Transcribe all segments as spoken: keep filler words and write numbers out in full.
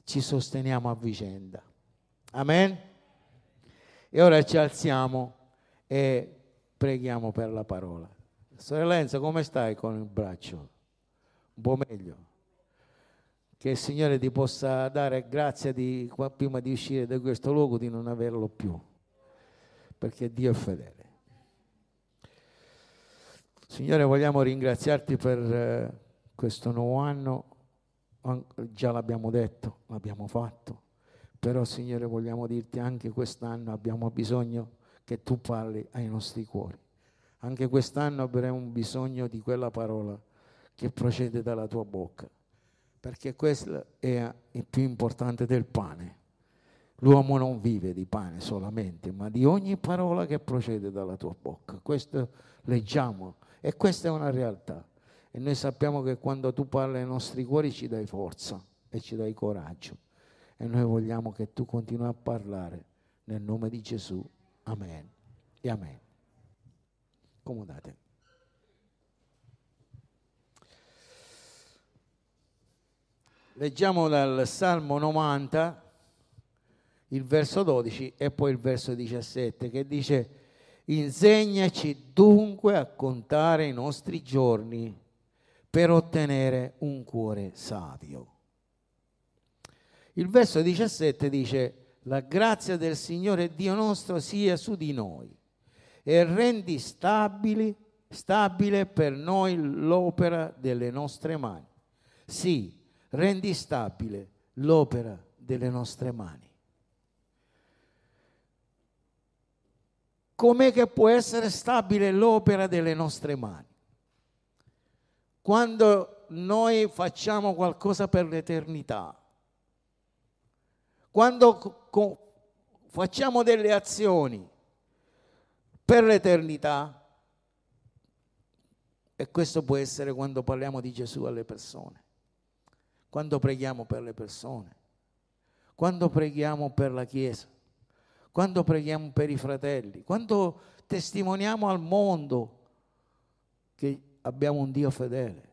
ci sosteniamo a vicenda. Amen? E ora ci alziamo e preghiamo per la parola. Sorella Enza, come stai con il braccio? Un po' meglio? Che il Signore ti possa dare grazia di, prima di uscire da questo luogo, di non averlo più, perché Dio è fedele. Signore, vogliamo ringraziarti per eh, questo nuovo anno, già l'abbiamo detto, l'abbiamo fatto, però Signore vogliamo dirti anche quest'anno abbiamo bisogno che tu parli ai nostri cuori. Anche quest'anno avremo bisogno di quella parola che procede dalla tua bocca, perché questo è il più importante del pane. L'uomo non vive di pane solamente, ma di ogni parola che procede dalla tua bocca. Questo leggiamo e questa è una realtà. E noi sappiamo che quando tu parli ai nostri cuori ci dai forza e ci dai coraggio. E noi vogliamo che tu continui a parlare nel nome di Gesù. Amen e amen. Accomodate. Leggiamo dal Salmo novanta, il verso dodici e poi il verso diciassette, che dice: insegnaci dunque a contare i nostri giorni per ottenere un cuore savio. Il verso diciassette dice: la grazia del Signore Dio nostro sia su di noi e rendi stabili, stabile per noi l'opera delle nostre mani. Sì, rendi stabile l'opera delle nostre mani. Com'è che può essere stabile l'opera delle nostre mani? Quando noi facciamo qualcosa per l'eternità, quando co- co- facciamo delle azioni per l'eternità, e questo può essere quando parliamo di Gesù alle persone, quando preghiamo per le persone, quando preghiamo per la Chiesa, quando preghiamo per i fratelli, quando testimoniamo al mondo che abbiamo un Dio fedele,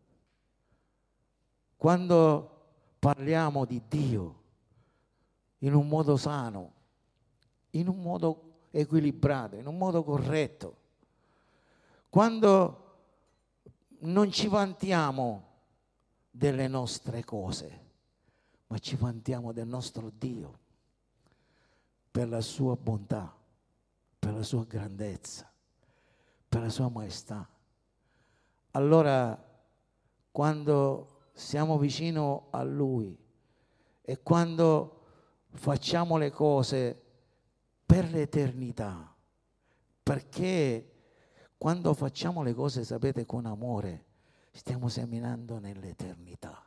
quando parliamo di Dio in un modo sano, in un modo equilibrato, in un modo corretto, quando non ci vantiamo delle nostre cose, ma ci vantiamo del nostro Dio, per la sua bontà, per la sua grandezza, per la sua maestà. Allora, quando siamo vicino a Lui e quando facciamo le cose per l'eternità, perché quando facciamo le cose, sapete, con amore, stiamo seminando nell'eternità.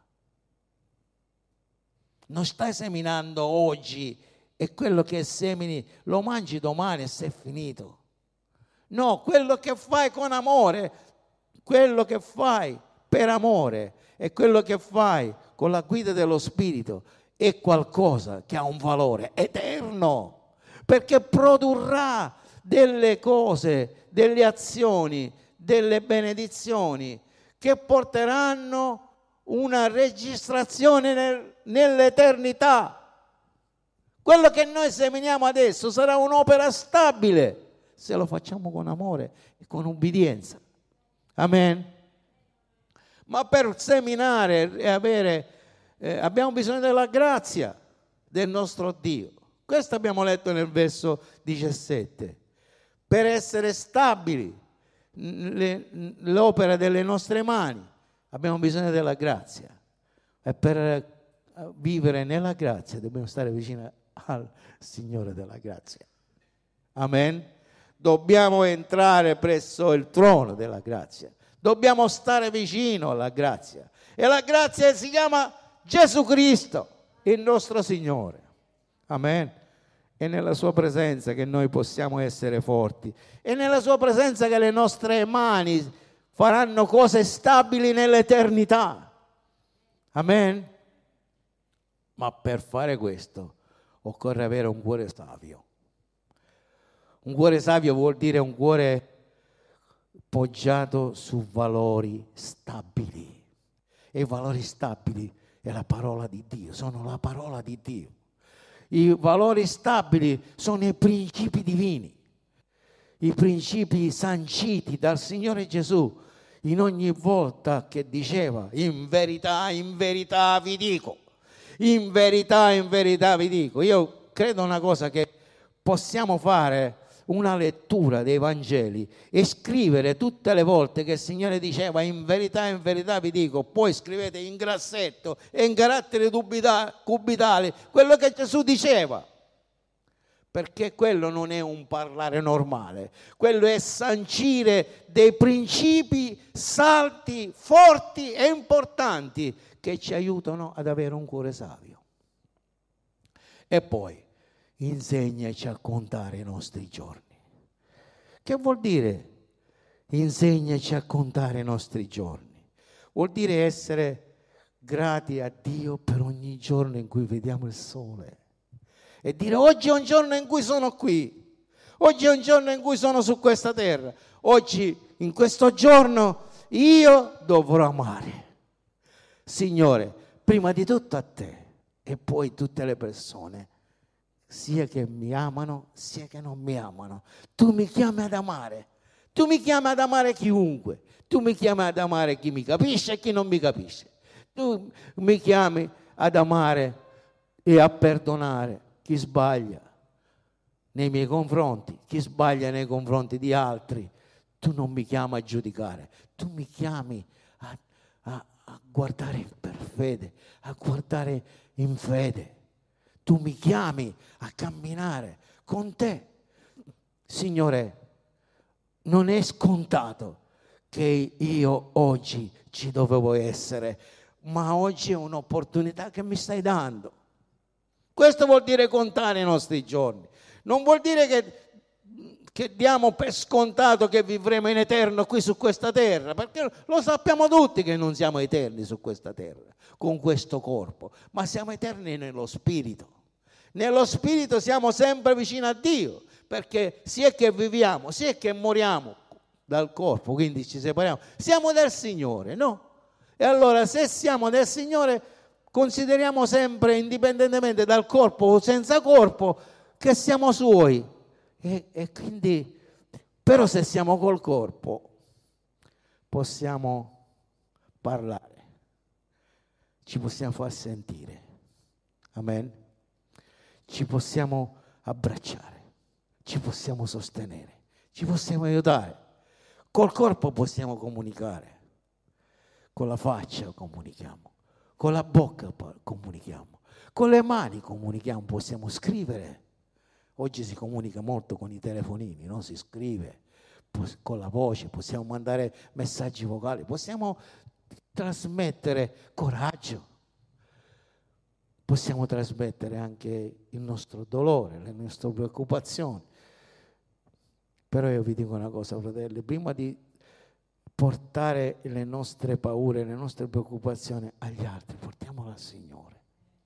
Non stai seminando oggi e quello che semini lo mangi domani e sei finito. No, quello che fai con amore, quello che fai per amore e quello che fai con la guida dello Spirito è qualcosa che ha un valore eterno, perché produrrà delle cose, delle azioni, delle benedizioni che porteranno una registrazione nel, nell'eternità. Quello che noi seminiamo adesso sarà un'opera stabile se lo facciamo con amore e con ubbidienza. Amen. Ma per seminare e avere, eh, abbiamo bisogno della grazia del nostro Dio. Questo abbiamo letto nel verso diciassette. Per essere stabili le, l'opera delle nostre mani abbiamo bisogno della grazia, e per vivere nella grazia dobbiamo stare vicini al Signore della grazia. Amen. Dobbiamo entrare presso il trono della grazia, dobbiamo stare vicino alla grazia, e la grazia si chiama Gesù Cristo, il nostro Signore. Amen. È nella sua presenza che noi possiamo essere forti, è nella sua presenza che le nostre mani faranno cose stabili nell'eternità. Amen. Ma per fare questo occorre avere un cuore savio. Un cuore savio vuol dire un cuore poggiato su valori stabili. E i valori stabili è la parola di Dio, sono la parola di Dio. I valori stabili sono i principi divini, i principi sanciti dal Signore Gesù in ogni volta che diceva: in verità, in verità vi dico, in verità, in verità vi dico. Io credo una cosa, che possiamo fare una lettura dei Vangeli e scrivere tutte le volte che il Signore diceva in verità, in verità vi dico, poi scrivete in grassetto e in caratteri cubitali quello che Gesù diceva, perché quello non è un parlare normale, quello è sancire dei principi saldi, forti e importanti che ci aiutano ad avere un cuore savio. E poi insegnaci a contare i nostri giorni. Che vuol dire insegnaci a contare i nostri giorni? Vuol dire essere grati a Dio per ogni giorno in cui vediamo il sole e dire: oggi è un giorno in cui sono qui, oggi è un giorno in cui sono su questa terra, oggi in questo giorno io dovrò amare, Signore, prima di tutto a te e poi tutte le persone, sia che mi amano, sia che non mi amano. Tu mi chiami ad amare, tu mi chiami ad amare chiunque, tu mi chiami ad amare chi mi capisce e chi non mi capisce, tu mi chiami ad amare e a perdonare chi sbaglia nei miei confronti, chi sbaglia nei confronti di altri. Tu non mi chiami a giudicare, tu mi chiami a, a, a guardare per fede, a guardare in fede. Tu mi chiami a camminare con te. Signore, non è scontato che io oggi ci dovevo essere, ma oggi è un'opportunità che mi stai dando. Questo vuol dire contare i nostri giorni. Non vuol dire che, che diamo per scontato che vivremo in eterno qui su questa terra, perché lo sappiamo tutti che non siamo eterni su questa terra, con questo corpo, ma siamo eterni nello spirito. Nello spirito siamo sempre vicini a Dio, perché sia che viviamo, sia che moriamo dal corpo, quindi ci separiamo, siamo del Signore, no? E allora se siamo del Signore, consideriamo sempre, indipendentemente dal corpo o senza corpo, che siamo Suoi. E, e quindi, però se siamo col corpo, possiamo parlare, ci possiamo far sentire. Amen. Ci possiamo abbracciare, ci possiamo sostenere, ci possiamo aiutare. Col corpo possiamo comunicare, con la faccia comunichiamo, con la bocca comunichiamo, con le mani comunichiamo, possiamo scrivere. Oggi si comunica molto con i telefonini, no? Si scrive con la voce, possiamo mandare messaggi vocali, possiamo trasmettere coraggio. Possiamo trasmettere anche il nostro dolore, le nostre preoccupazioni. Però io vi dico una cosa, fratelli, prima di portare le nostre paure, le nostre preoccupazioni agli altri, portiamole al Signore.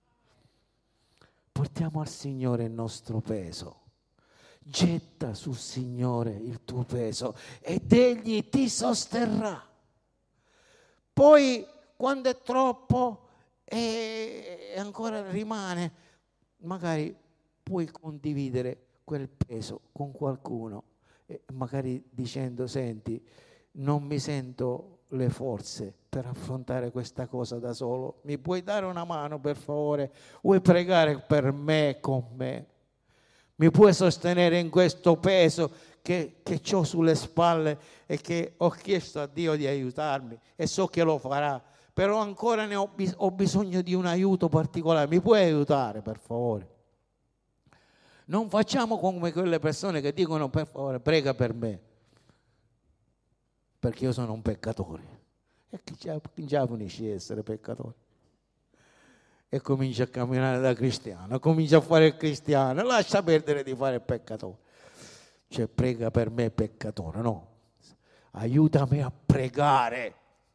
Portiamo al Signore il nostro peso. Getta sul Signore il tuo peso ed Egli ti sosterrà. Poi, quando è troppo e ancora rimane, magari puoi condividere quel peso con qualcuno, e magari dicendo: senti, non mi sento le forze per affrontare questa cosa da solo, mi puoi dare una mano per favore? Vuoi pregare per me, con me? Mi puoi sostenere in questo peso che, che ho sulle spalle e che ho chiesto a Dio di aiutarmi e so che lo farà, però ancora ne ho, bis- ho bisogno di un aiuto particolare, mi puoi aiutare per favore? Non facciamo come quelle persone che dicono: per favore prega per me, perché io sono un peccatore. E chi già, chi già finisce di essere peccatore e comincia a camminare da cristiano, comincia a fare il cristiano, lascia perdere di fare il peccatore. Cioè, prega per me peccatore, no, aiutami a pregare.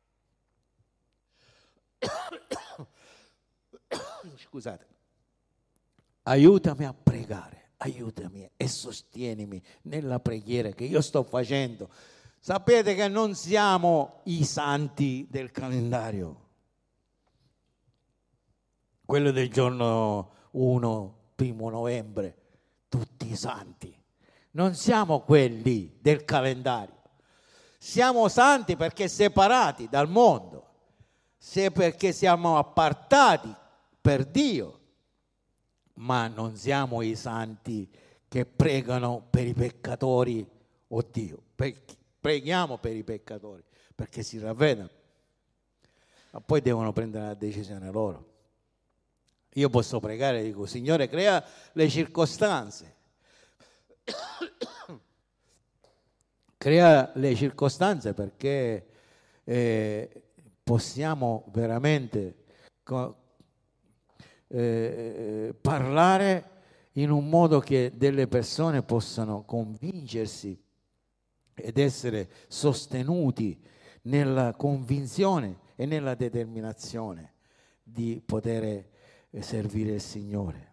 Scusate, aiutami a pregare, aiutami e sostienimi nella preghiera che io sto facendo. Sapete che non siamo i santi del calendario, quello del giorno primo, primo novembre, tutti i santi. Non siamo quelli del calendario. Siamo santi perché separati dal mondo, se perché siamo appartati per Dio, ma non siamo i santi che pregano per i peccatori. Oddio, preghiamo per i peccatori perché si ravvedano, ma poi devono prendere la decisione loro. Io posso pregare e dico: Signore, crea le circostanze, crea le circostanze perché eh, possiamo veramente co- eh, parlare in un modo che delle persone possano convincersi ed essere sostenuti nella convinzione e nella determinazione di poter servire il Signore.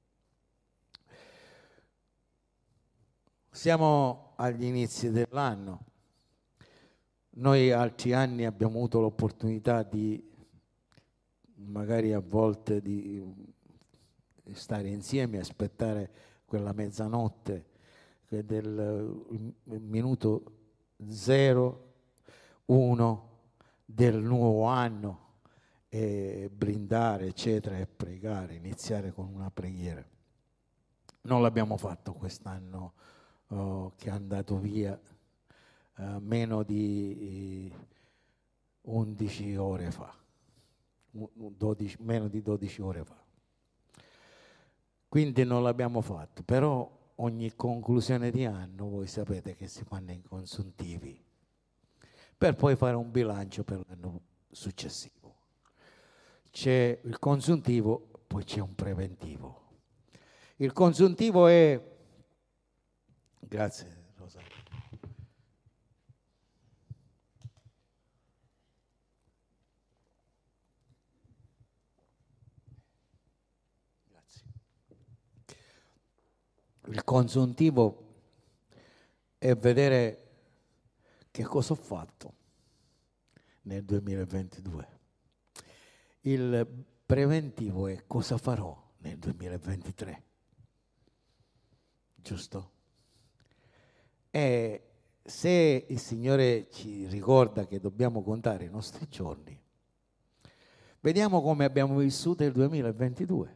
Siamo agli inizi dell'anno. Noi altri anni abbiamo avuto l'opportunità di, magari a volte, di stare insieme e aspettare quella mezzanotte del minuto zero uno del nuovo anno, e brindare eccetera e pregare, iniziare con una preghiera. Non l'abbiamo fatto quest'anno oh, che è andato via uh, meno di eh, undici ore fa, dodici, meno di dodici ore fa. Quindi non l'abbiamo fatto, però ogni conclusione di anno voi sapete che si fanno i consuntivi per poi fare un bilancio per l'anno successivo. C'è il consuntivo, poi c'è un preventivo. Il consuntivo è, grazie Rosa, grazie. Il consuntivo è vedere che cosa ho fatto nel duemilaventidue. Il preventivo è cosa farò nel duemilaventitré. Giusto? E se il Signore ci ricorda che dobbiamo contare i nostri giorni, vediamo come abbiamo vissuto il duemilaventidue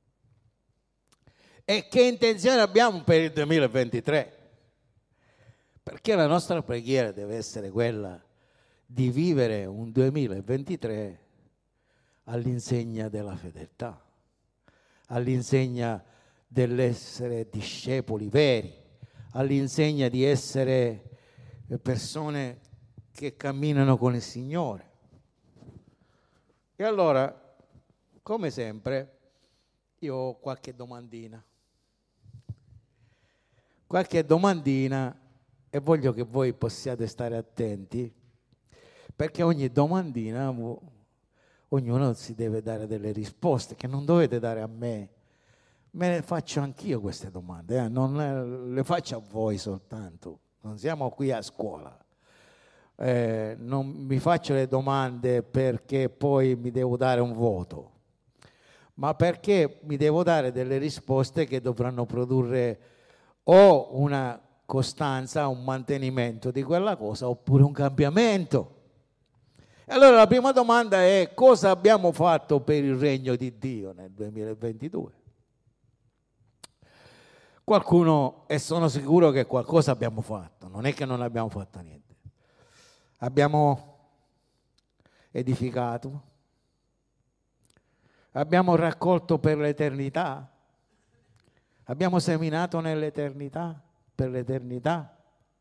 e che intenzione abbiamo per il duemilaventitré, perché la nostra preghiera deve essere quella di vivere un duemilaventitré all'insegna della fedeltà, all'insegna dell'essere discepoli veri, all'insegna di essere persone che camminano con il Signore. E allora, come sempre, io ho qualche domandina, qualche domandina e voglio che voi possiate stare attenti, perché ogni domandina ognuno si deve dare delle risposte che non dovete dare a me. Me ne faccio anch'io queste domande, eh? Non le faccio a voi soltanto, non siamo qui a scuola. Eh, non mi faccio le domande perché poi mi devo dare un voto, ma perché mi devo dare delle risposte che dovranno produrre o una costanza, un mantenimento di quella cosa, oppure un cambiamento. E allora la prima domanda è: cosa abbiamo fatto per il regno di Dio nel duemilaventidue? Qualcuno, e sono sicuro che qualcosa abbiamo fatto, non è che non abbiamo fatto niente. Abbiamo edificato, abbiamo raccolto per l'eternità, abbiamo seminato nell'eternità, per l'eternità,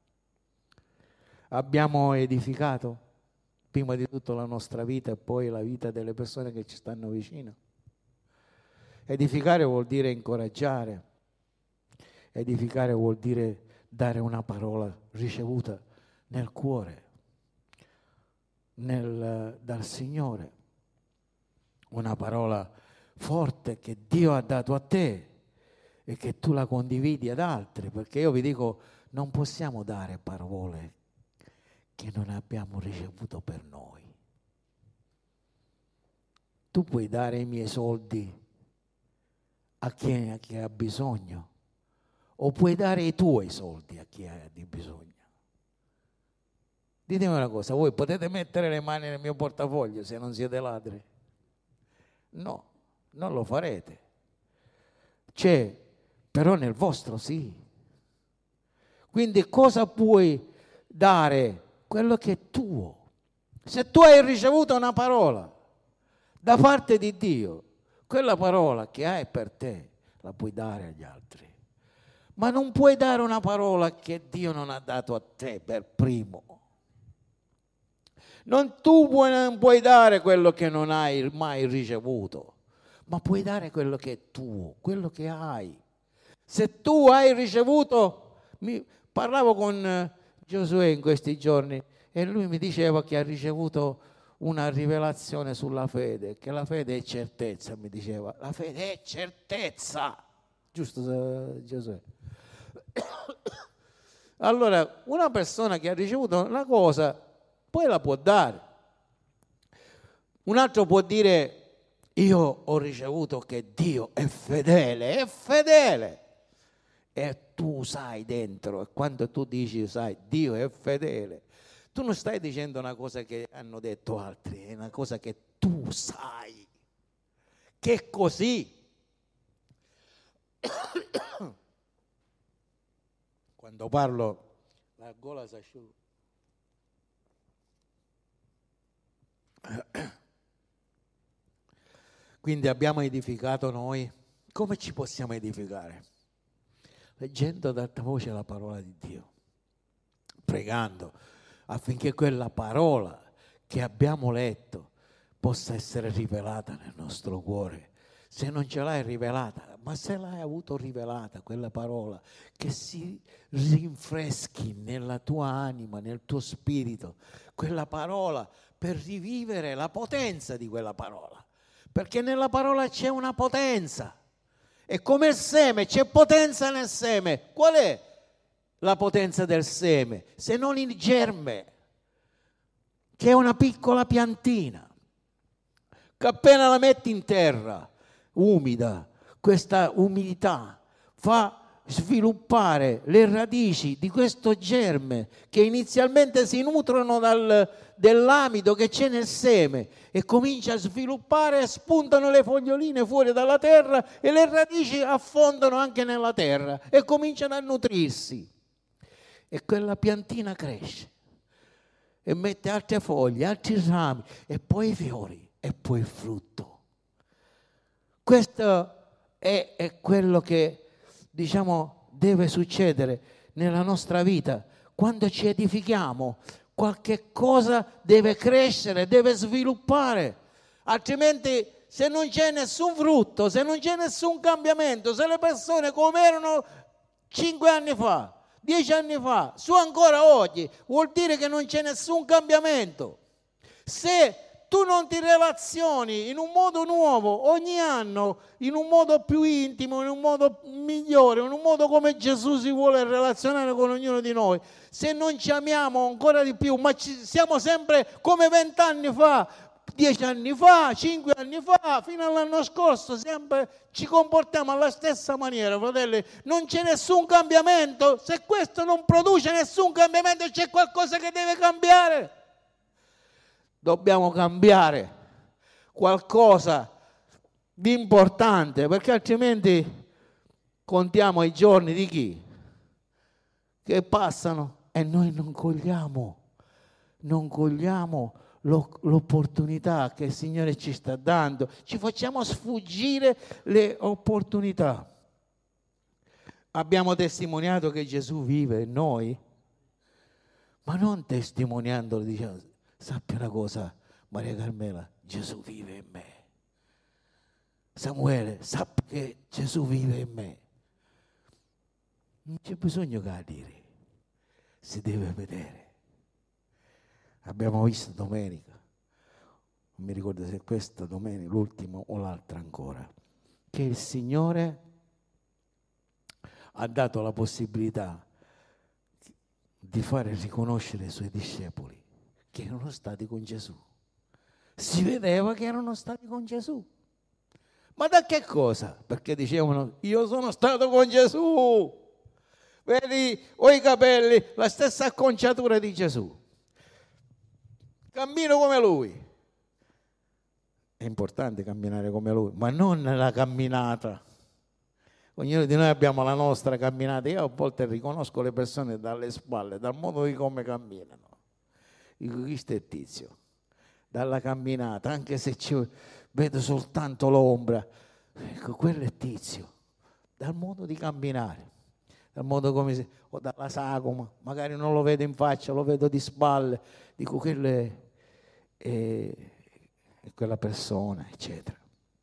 abbiamo edificato prima di tutto la nostra vita e poi la vita delle persone che ci stanno vicino. Edificare vuol dire incoraggiare, edificare vuol dire dare una parola ricevuta nel cuore, nel, dal Signore, una parola forte che Dio ha dato a te e che tu la condividi ad altri, perché io vi dico, non possiamo dare parole che non abbiamo ricevuto per noi. tu puoi dare i miei soldi a chi, a chi ha bisogno, o puoi dare i tuoi soldi a chi ha di bisogno. Ditemi una cosa, voi potete mettere le mani nel mio portafoglio se non siete ladri? No, non lo farete. C'è, però nel vostro sì. Quindi cosa puoi dare? Quello che è tuo. Se tu hai ricevuto una parola da parte di Dio, quella parola che hai per te la puoi dare agli altri. Ma non puoi dare una parola che Dio non ha dato a te per primo. Non tu puoi, non puoi dare quello che non hai mai ricevuto, ma puoi dare quello che è tuo, quello che hai. Se tu hai ricevuto, mi, parlavo con Giosuè in questi giorni e lui mi diceva che ha ricevuto una rivelazione sulla fede, che la fede è certezza, mi diceva, la fede è certezza, giusto Giosuè? Allora, una persona che ha ricevuto una cosa, poi la può dare. Un altro può dire, io ho ricevuto che Dio è fedele, è fedele. E tu sai dentro, e quando tu dici, sai, Dio è fedele, tu non stai dicendo una cosa che hanno detto altri, è una cosa che tu sai, che è così. Quando parlo, la gola si asciuga. Quindi abbiamo edificato noi. Come ci possiamo edificare? Leggendo ad alta voce la parola di Dio, pregando affinché quella parola che abbiamo letto possa essere rivelata nel nostro cuore. Se non ce l'hai rivelata, ma se l'hai avuto rivelata quella parola, che si rinfreschi nella tua anima, nel tuo spirito, quella parola, per rivivere la potenza di quella parola, perché nella parola c'è una potenza. E come il seme, c'è potenza nel seme. Qual è la potenza del seme? Se non il germe, che è una piccola piantina, che appena la metti in terra, umida, questa umidità fa sviluppare le radici di questo germe che inizialmente si nutrono dal, dell'amido che c'è nel seme e comincia a sviluppare e spuntano le foglioline fuori dalla terra e le radici affondano anche nella terra e cominciano a nutrirsi e quella piantina cresce e mette altre foglie, altri rami e poi i fiori e poi il frutto. Questo è, è quello che diciamo deve succedere nella nostra vita. Quando ci edifichiamo, qualche cosa deve crescere, deve sviluppare, altrimenti se non c'è nessun frutto, se non c'è nessun cambiamento, se le persone come erano cinque anni fa, dieci anni fa, su ancora oggi, vuol dire che non c'è nessun cambiamento. Se tu non ti relazioni in un modo nuovo ogni anno, in un modo più intimo, in un modo migliore, in un modo come Gesù si vuole relazionare con ognuno di noi, se non ci amiamo ancora di più, ma ci, siamo sempre come vent'anni fa, dieci anni fa, cinque anni fa, fino all'anno scorso, sempre ci comportiamo alla stessa maniera, fratelli, non c'è nessun cambiamento. Se questo non produce nessun cambiamento, c'è qualcosa che deve cambiare. Dobbiamo cambiare qualcosa di importante, perché altrimenti contiamo i giorni di chi? Che passano e noi non cogliamo, non cogliamo l'opportunità che il Signore ci sta dando, ci facciamo sfuggire le opportunità. Abbiamo testimoniato che Gesù vive in noi, ma non testimoniandolo diciamo, sappi una cosa, Maria Carmela, Gesù vive in me. Samuele, sappi che Gesù vive in me. Non c'è bisogno che a dire, si deve vedere. Abbiamo visto domenica, non mi ricordo se è questa domenica, l'ultima o l'altra ancora, che il Signore ha dato la possibilità di fare riconoscere i Suoi discepoli che erano stati con Gesù. si vedeva che erano stati con Gesù. Ma da che cosa? Perché dicevano, io sono stato con Gesù. Vedi, ho i capelli, la stessa acconciatura di Gesù. Cammino come Lui. È importante camminare come Lui, ma non nella camminata. Ognuno di noi abbiamo la nostra camminata. Io a volte riconosco le persone dalle spalle, dal modo di come camminano. Dico, questo è Tizio. Dalla camminata, anche se ci vedo soltanto l'ombra, ecco, quello è Tizio. Dal modo di camminare, dal modo come si, o dalla sagoma, magari non lo vedo in faccia, lo vedo di spalle, dico, quello è, è, è quella persona, eccetera.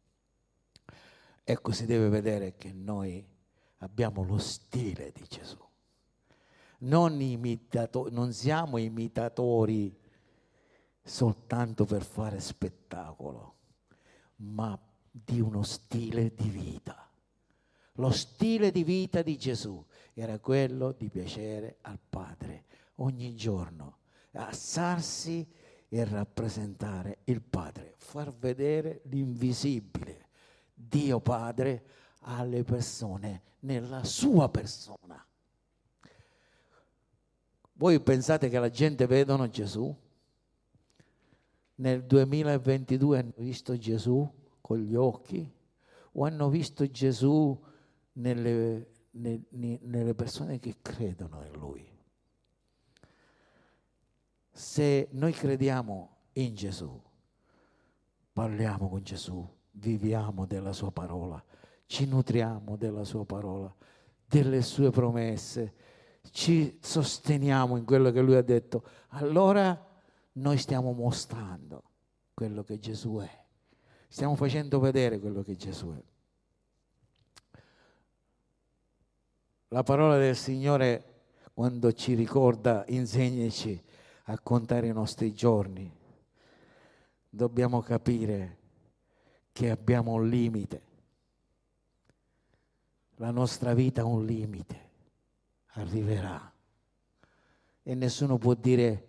Ecco, si deve vedere che noi abbiamo lo stile di Gesù. Non, imitato, non siamo imitatori soltanto per fare spettacolo, ma di uno stile di vita. Lo stile di vita di Gesù era quello di piacere al Padre ogni giorno, alzarsi e rappresentare il Padre, far vedere l'invisibile, Dio Padre, alle persone nella sua persona. Voi pensate che la gente vedono Gesù? Nel duemilaventidue hanno visto Gesù con gli occhi o hanno visto Gesù nelle, ne, ne, nelle persone che credono in Lui? Se noi crediamo in Gesù, parliamo con Gesù, viviamo della sua parola, ci nutriamo della sua parola, delle sue promesse, ci sosteniamo in quello che Lui ha detto, allora noi stiamo mostrando quello che Gesù è, stiamo facendo vedere quello che Gesù è. La parola del Signore, quando ci ricorda, insegnaci a contare i nostri giorni, dobbiamo capire che abbiamo un limite. La nostra vita ha un limite, arriverà. E nessuno può dire,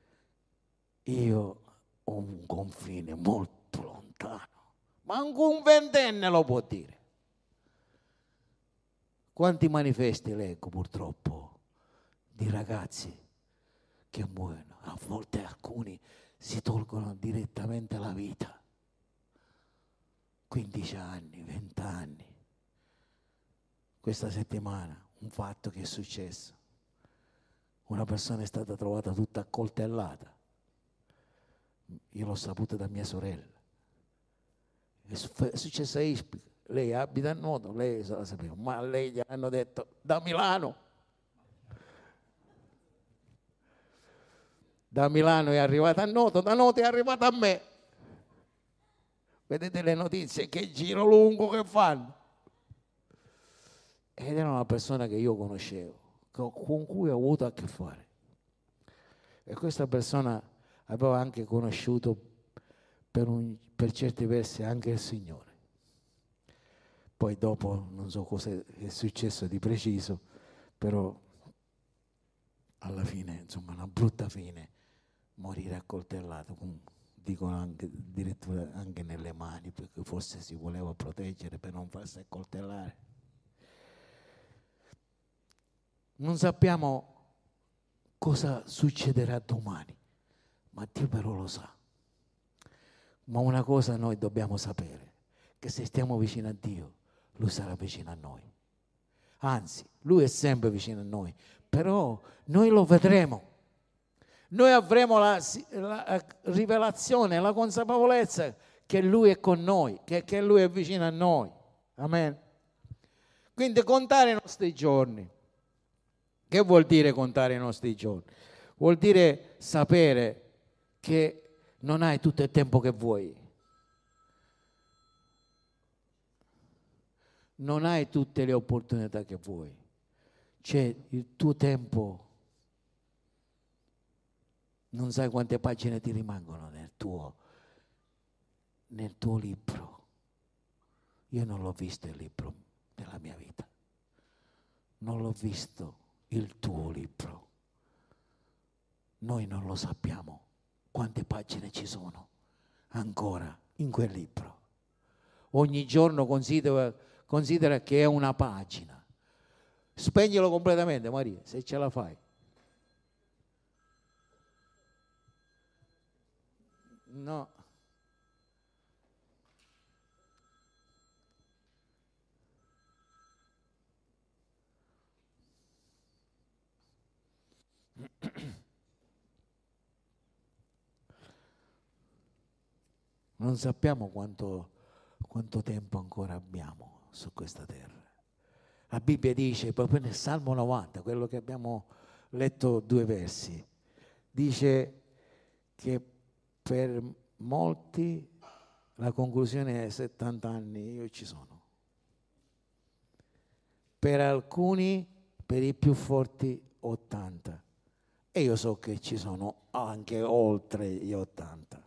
io ho un confine molto lontano. Ma anche un ventenne lo può dire. Quanti manifesti leggo purtroppo di ragazzi che muoiono? A volte alcuni si tolgono direttamente la vita. quindici anni, venti anni. Questa settimana un fatto che è successo. Una persona è stata trovata tutta accoltellata. Io l'ho saputo da mia sorella. È successo a Ispica. Lei abita a Noto, lei la sapeva, ma a lei gli hanno detto da Milano. Da Milano è arrivata a Noto, da Noto è arrivata a me. Vedete le notizie, che giro lungo che fanno. Ed era una persona che io conoscevo, con cui ho avuto a che fare. E questa persona aveva anche conosciuto per, un, per certi versi anche il Signore. Poi dopo non so cosa è successo di preciso, però alla fine, insomma, una brutta fine, morire accoltellato, dicono anche, addirittura anche nelle mani, perché forse si voleva proteggere per non farsi accoltellare. Non sappiamo cosa succederà domani, ma Dio però lo sa. Ma una cosa noi dobbiamo sapere, che se stiamo vicino a Dio, Lui sarà vicino a noi. Anzi, Lui è sempre vicino a noi, però noi lo vedremo. Noi avremo la, la rivelazione, la consapevolezza che Lui è con noi, che, che Lui è vicino a noi. Amen. Quindi contare i nostri giorni. Che vuol dire contare i nostri giorni? Vuol dire sapere che non hai tutto il tempo che vuoi. Non hai tutte le opportunità che vuoi. C'è il tuo tempo. Non sai quante pagine ti rimangono nel tuo, nel tuo libro. Io non l'ho visto il libro nella mia vita. Non l'ho visto il tuo libro. Noi non lo sappiamo quante pagine ci sono ancora in quel libro. Ogni giorno considera, considera che è una pagina. Spegnilo completamente, Maria, se ce la fai. No. Non sappiamo quanto, quanto tempo ancora abbiamo su questa terra. La Bibbia dice, proprio nel Salmo novanta, quello che abbiamo letto due versi, dice che per molti la conclusione è settanta anni, io ci sono. Per alcuni, per i più forti, ottanta. E io so che ci sono anche oltre gli ottanta.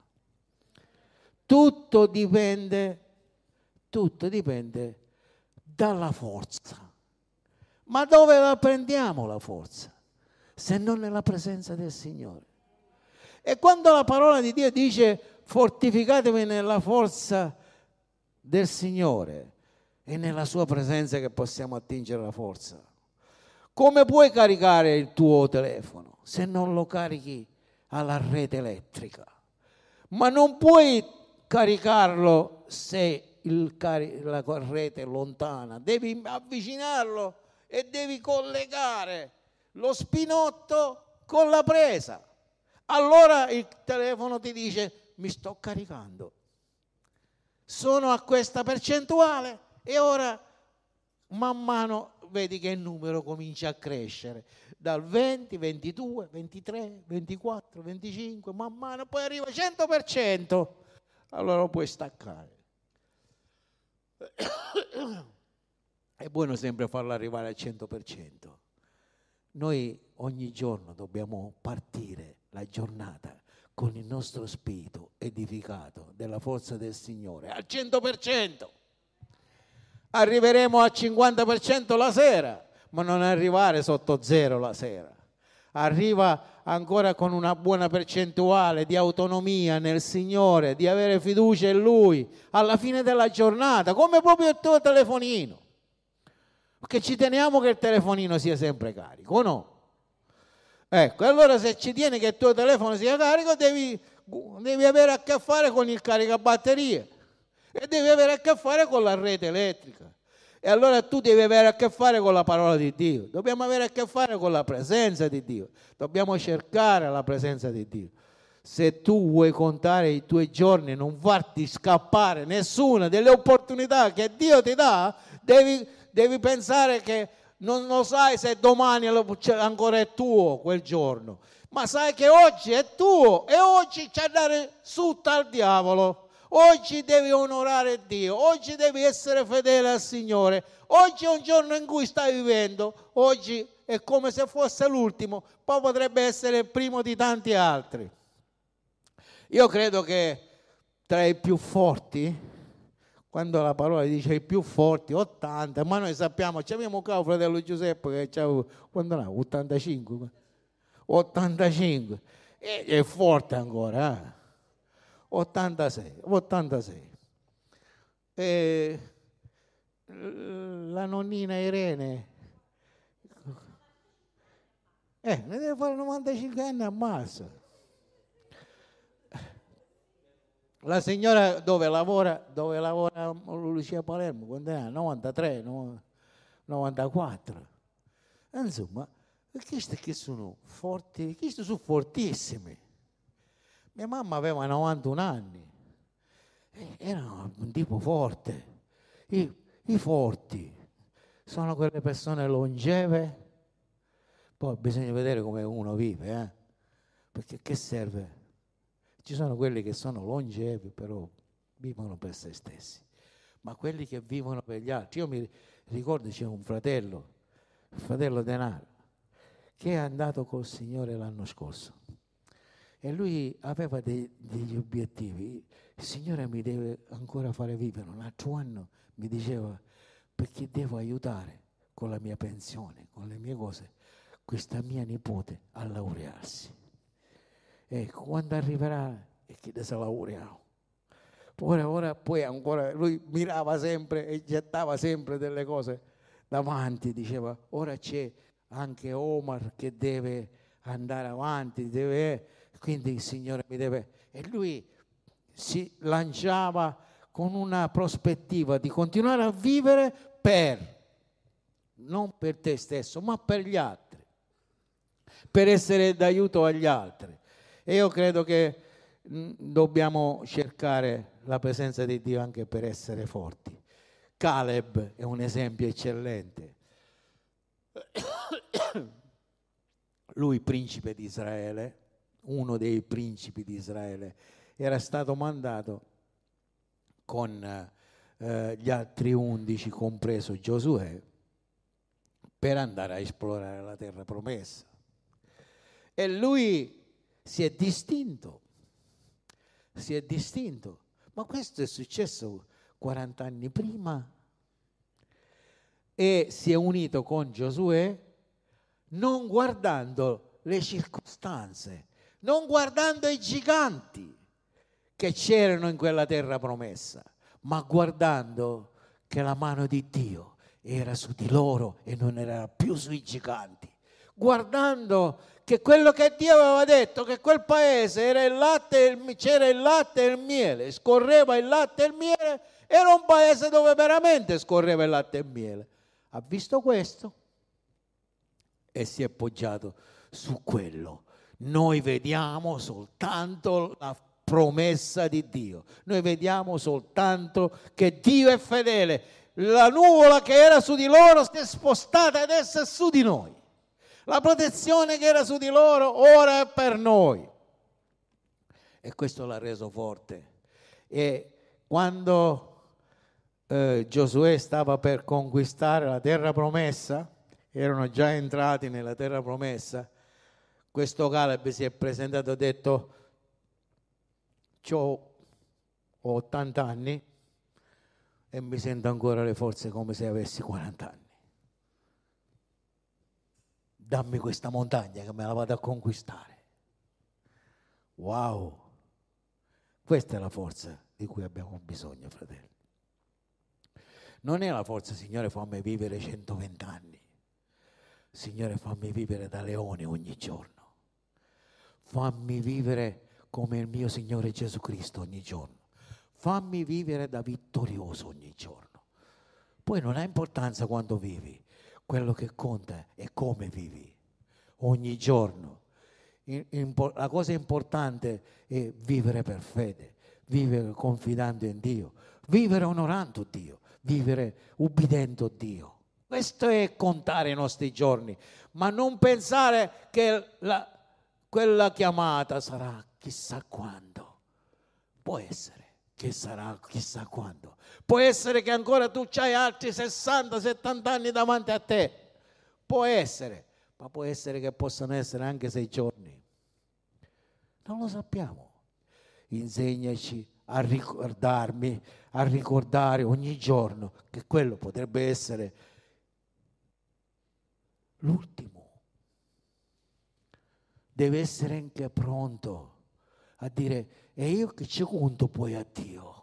Tutto dipende, tutto dipende dalla forza. Ma dove la prendiamo la forza? Se non nella presenza del Signore. E quando la parola di Dio dice fortificatevi nella forza del Signore, è nella sua presenza che possiamo attingere la forza. Come puoi caricare il tuo telefono se non lo carichi alla rete elettrica? Ma non puoi caricarlo se il cari- la rete è lontana, devi avvicinarlo e devi collegare lo spinotto con la presa. Allora il telefono ti dice mi sto caricando, sono a questa percentuale e ora man mano vedi che il numero comincia a crescere dal venti, ventidue, ventitré, ventiquattro, venticinque, man mano poi arriva al cento per cento, allora lo puoi staccare. È buono sempre farlo arrivare al cento per cento. Noi ogni giorno dobbiamo partire la giornata con il nostro spirito edificato della forza del Signore al cento per cento. Arriveremo al cinquanta per cento la sera, ma non arrivare sotto zero la sera. Arriva ancora con una buona percentuale di autonomia nel Signore, di avere fiducia in Lui alla fine della giornata, come proprio il tuo telefonino. Perché ci teniamo che il telefonino sia sempre carico, o no? Ecco, allora se ci tieni che il tuo telefono sia carico, devi, devi avere a che fare con il caricabatterie e devi avere a che fare con la rete elettrica. E allora tu devi avere a che fare con la parola di Dio. Dobbiamo avere a che fare con la presenza di Dio. Dobbiamo cercare la presenza di Dio. Se tu vuoi contare i tuoi giorni e non farti scappare nessuna delle opportunità che Dio ti dà, devi, devi pensare che non lo sai se domani ancora è tuo quel giorno, ma sai che oggi è tuo e oggi c'è da dare su al diavolo. Oggi devi onorare Dio, oggi devi essere fedele al Signore, oggi è un giorno in cui stai vivendo, oggi è come se fosse l'ultimo, poi potrebbe essere il primo di tanti altri. Io credo che tra i più forti, quando la parola dice i più forti, ottanta, ma noi sappiamo, abbiamo un fratello Giuseppe che aveva, quando no, ottantacinque, ottantacinque, e è forte ancora, eh? ottantasei, ottantasei. E la nonnina Irene, eh, ne deve fare novantacinque anni, ammazza. La signora dove lavora, dove lavora Lucia Palermo, quando è? novantatré, novantaquattro. Insomma, questi che sono forti, questi sono fortissimi. Mia mamma aveva novantuno anni, era un tipo forte. I, i forti sono quelle persone longeve, poi bisogna vedere come uno vive, eh? Perché che serve? Ci sono quelli che sono longevi, però vivono per se stessi, ma quelli che vivono per gli altri. Io mi ricordo c'è un fratello, il fratello Denaro, che è andato col Signore l'anno scorso. E lui aveva dei, degli obiettivi. Il Signore mi deve ancora fare vivere un altro anno, mi diceva, perché devo aiutare con la mia pensione, con le mie cose, questa mia nipote a laurearsi. Ecco, quando arriverà e che si laureerà, Ora, ora poi ancora lui mirava sempre e gettava sempre delle cose davanti, diceva ora c'è anche Omar che deve andare avanti, deve, quindi il Signore mi deve, e lui si lanciava con una prospettiva di continuare a vivere per, non per te stesso, ma per gli altri, per essere d'aiuto agli altri. E io credo che mh, dobbiamo cercare la presenza di Dio anche per essere forti. Caleb è un esempio eccellente. Lui, principe di Israele, uno dei principi di Israele, era stato mandato con eh, gli altri undici, compreso Giosuè, per andare a esplorare la terra promessa. E lui si è distinto, si è distinto. Ma questo è successo quaranta anni prima e si è unito con Giosuè non guardando le circostanze, non guardando i giganti che c'erano in quella terra promessa, ma guardando che la mano di Dio era su di loro e non era più sui giganti, guardando che quello che Dio aveva detto, che quel paese era il latte, il, c'era il latte e il miele, scorreva il latte e il miele, era un paese dove veramente scorreva il latte e il miele. Ha visto questo e si è appoggiato su quello. Noi vediamo soltanto la promessa di Dio, noi vediamo soltanto che Dio è fedele. La nuvola che era su di loro si è spostata ed essa è su di noi. La protezione che era su di loro ora è per noi. E questo l'ha reso forte. E quando eh, Giosuè stava per conquistare la terra promessa, erano già entrati nella terra promessa, questo Caleb si è presentato e ha detto: ho ottanta anni e mi sento ancora le forze come se avessi quaranta anni. Dammi questa montagna che me la vado a conquistare. Wow! Questa è la forza di cui abbiamo bisogno, fratelli. Non è la forza, Signore, fammi vivere centoventi anni. Signore, fammi vivere da leone ogni giorno. Fammi vivere come il mio Signore Gesù Cristo ogni giorno. Fammi vivere da vittorioso ogni giorno. Poi non ha importanza quando vivi. Quello che conta è come vivi ogni giorno. La cosa importante è vivere per fede, vivere confidando in Dio, vivere onorando Dio, vivere ubbidendo Dio. Questo è contare i nostri giorni, ma non pensare che la, quella chiamata sarà chissà quando. Può essere che sarà chissà quando. Può essere che ancora tu c'hai altri sessanta settanta anni davanti a te. Può essere, ma può essere che possano essere anche sei giorni. Non lo sappiamo. Insegnaci a ricordarmi, a ricordare ogni giorno che quello potrebbe essere l'ultimo. Deve essere anche pronto a dire: e io che ci conto poi a Dio?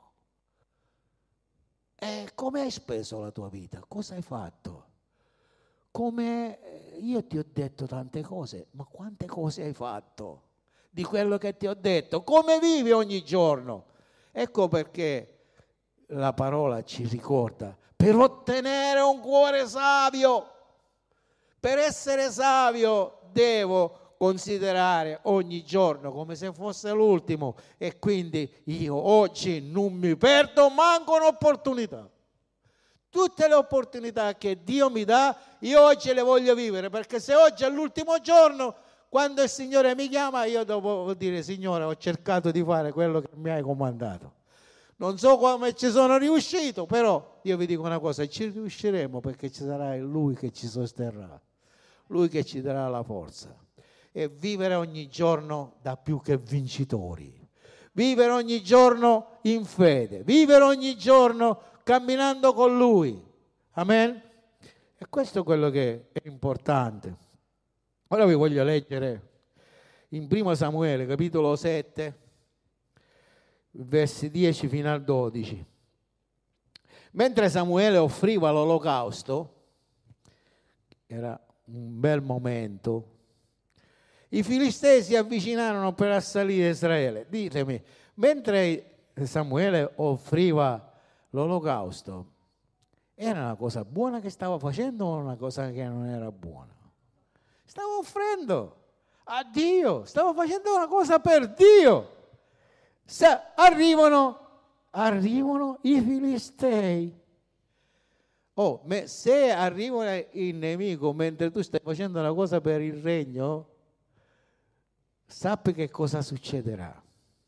E come hai speso la tua vita? Cosa hai fatto? Come io ti ho detto tante cose, ma quante cose hai fatto di quello che ti ho detto? Come vivi ogni giorno? Ecco perché la parola ci ricorda: per ottenere un cuore savio, per essere savio devo considerare ogni giorno come se fosse l'ultimo, e quindi io oggi non mi perdo manco un'opportunità. Tutte le opportunità che Dio mi dà, io oggi le voglio vivere, perché se oggi è l'ultimo giorno, quando il Signore mi chiama, io devo dire: Signore, ho cercato di fare quello che mi hai comandato. Non so come ci sono riuscito, però io vi dico una cosa: ci riusciremo, perché ci sarà Lui che ci sosterrà, Lui che ci darà la forza. E vivere ogni giorno da più che vincitori, vivere ogni giorno in fede, vivere ogni giorno camminando con Lui. Amen? E questo è quello che è importante. Ora vi voglio leggere in primo Samuele, capitolo sette, versi dieci fino al dodici. Mentre Samuele offriva l'olocausto, era un bel momento, i filistei si avvicinarono per assalire Israele. Ditemi, mentre Samuele offriva l'olocausto, era una cosa buona che stava facendo o una cosa che non era buona? Stava offrendo a Dio, stava facendo una cosa per Dio. Se arrivano, arrivano i filistei. Oh, se arriva il nemico mentre tu stai facendo una cosa per il regno, sappi che cosa succederà.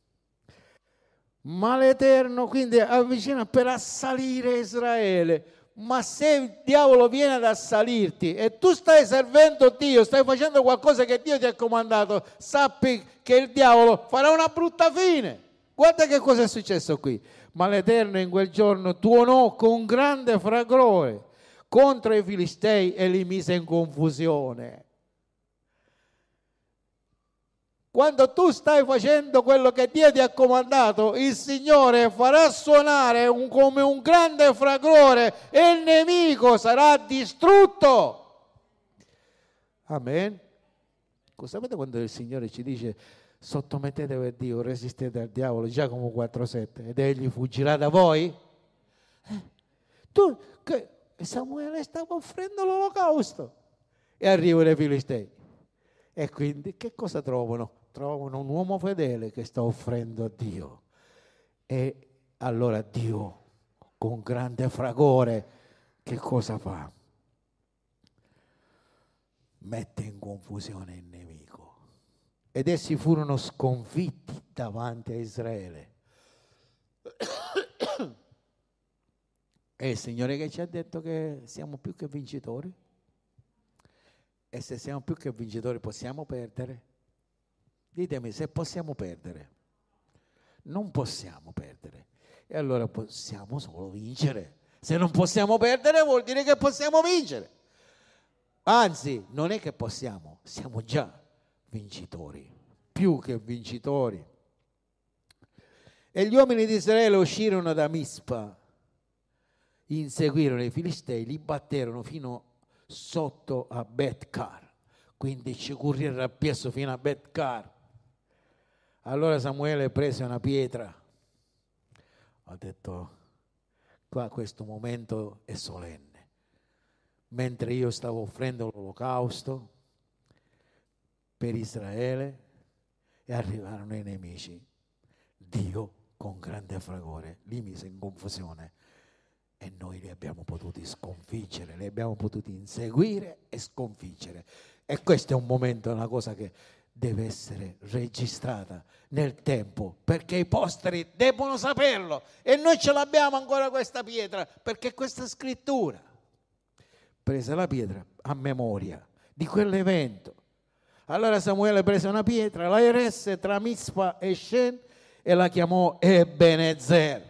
Ma l'Eterno quindi avvicina per assalire Israele. Ma se il diavolo viene ad assalirti e tu stai servendo Dio, stai facendo qualcosa che Dio ti ha comandato, sappi che il diavolo farà una brutta fine. Guarda che cosa è successo qui. Ma l'Eterno in quel giorno tuonò con grande fragore contro i filistei e li mise in confusione. Quando tu stai facendo quello che Dio ti ha comandato, il Signore farà suonare un, come un grande fragore e il nemico sarà distrutto. Amen. Sapete quando il Signore ci dice sottomettetevi a Dio, resistete al diavolo, Giacomo quattro sette, ed egli fuggirà da voi? Eh, tu, che, Samuele stava offrendo l'olocausto e arrivano i filistei. E quindi che cosa trovano? Trovano un uomo fedele che sta offrendo a Dio. E allora Dio, con grande fragore, che cosa fa? Mette in confusione il nemico. Ed essi furono sconfitti davanti a Israele. È il Signore che ci ha detto che siamo più che vincitori. E se siamo più che vincitori possiamo perdere? Ditemi se possiamo perdere. Non possiamo perdere. E allora possiamo solo vincere. Se non possiamo perdere vuol dire che possiamo vincere. Anzi, non è che possiamo, siamo già vincitori, più che vincitori. E gli uomini di Israele uscirono da Mispa, inseguirono i filistei, li batterono fino sotto a Bet-Car, quindi ci corrirono appresso fino a Bet-Car. Allora Samuele prese una pietra, ha detto qua questo momento è solenne, mentre io stavo offrendo l'olocausto per Israele e arrivarono i nemici, Dio con grande fragore li mise in confusione e noi li abbiamo potuti sconfiggere, li abbiamo potuti inseguire e sconfiggere. E questo è un momento, una cosa che deve essere registrata nel tempo, perché i posteri devono saperlo e noi ce l'abbiamo ancora questa pietra, perché questa scrittura prese la pietra a memoria di quell'evento. Allora Samuele prese una pietra, la eresse tra Mispa e Shen e la chiamò Ebenezer,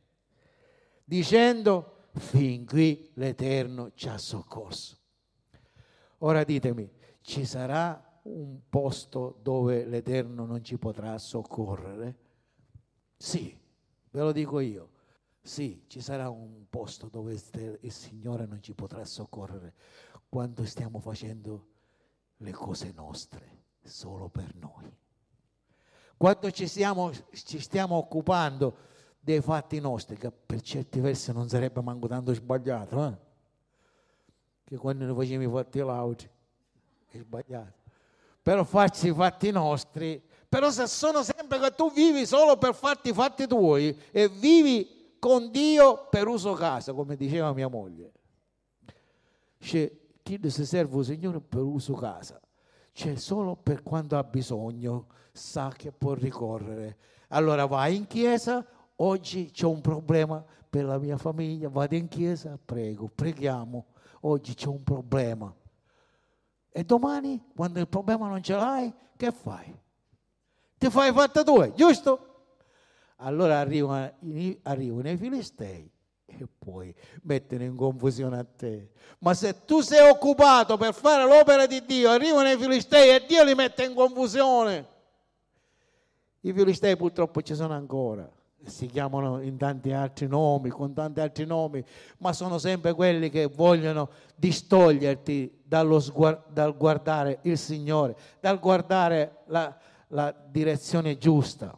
dicendo fin qui l'Eterno ci ha soccorso. Ora ditemi, ci sarà un posto dove l'Eterno non ci potrà soccorrere? Sì, ve lo dico io. Sì, ci sarà un posto dove il Signore non ci potrà soccorrere quando stiamo facendo le cose nostre solo per noi. Quando ci, siamo, ci stiamo occupando dei fatti nostri, che per certi versi non sarebbe manco tanto sbagliato, eh? Che quando noi facciamo i fatti lauti è sbagliato. Però farci i fatti nostri, però se sono sempre che tu vivi solo per farti i fatti tuoi e vivi con Dio per uso casa, come diceva mia moglie. Cioè, chi si serve il Signore per uso casa, cioè solo per quando ha bisogno, sa che può ricorrere. Allora vai in chiesa, oggi c'è un problema per la mia famiglia, vado in chiesa, prego, preghiamo, oggi c'è un problema. E domani, quando il problema non ce l'hai, che fai? Ti fai i fatti tuoi, giusto? Allora arrivano, arrivano i filistei e poi mettono in confusione a te. Ma se tu sei occupato per fare l'opera di Dio, arrivano i filistei e Dio li mette in confusione. I filistei purtroppo ci sono ancora. si chiamano in tanti altri nomi, con tanti altri nomi, ma sono sempre quelli che vogliono distoglierti dallo sguard- dal guardare il Signore, dal guardare la, la direzione giusta.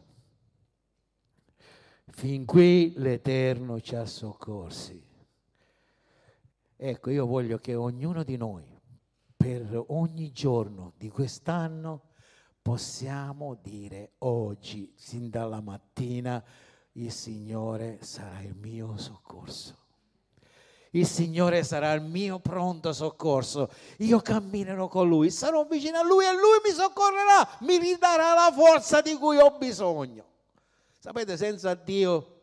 Fin qui l'Eterno ci ha soccorsi. Ecco, io voglio che ognuno di noi, per ogni giorno di quest'anno, possiamo dire oggi, sin dalla mattina, il Signore sarà il mio soccorso. Il Signore sarà il mio pronto soccorso. Io camminerò con Lui, sarò vicino a Lui e Lui mi soccorrerà, mi ridarà la forza di cui ho bisogno. Sapete, senza Dio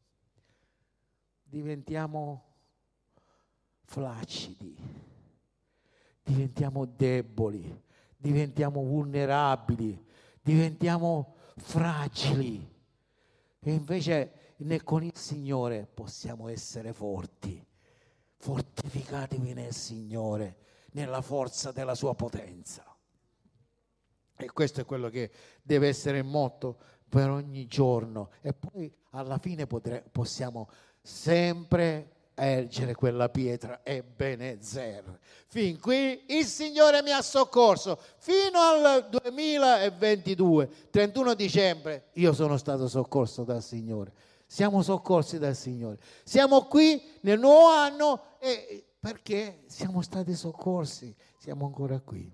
diventiamo flaccidi, diventiamo deboli, diventiamo vulnerabili, diventiamo fragili. E invece con il Signore possiamo essere forti. Fortificatevi nel Signore, nella forza della sua potenza. E questo è quello che deve essere il motto per ogni giorno. E poi alla fine potre, possiamo sempre ergere quella pietra, Ebenezer. Fin qui il Signore mi ha soccorso. Fino al duemilaventidue, trentuno dicembre, io sono stato soccorso dal Signore. Siamo soccorsi dal Signore. Siamo qui nel nuovo anno e perché siamo stati soccorsi, siamo ancora qui.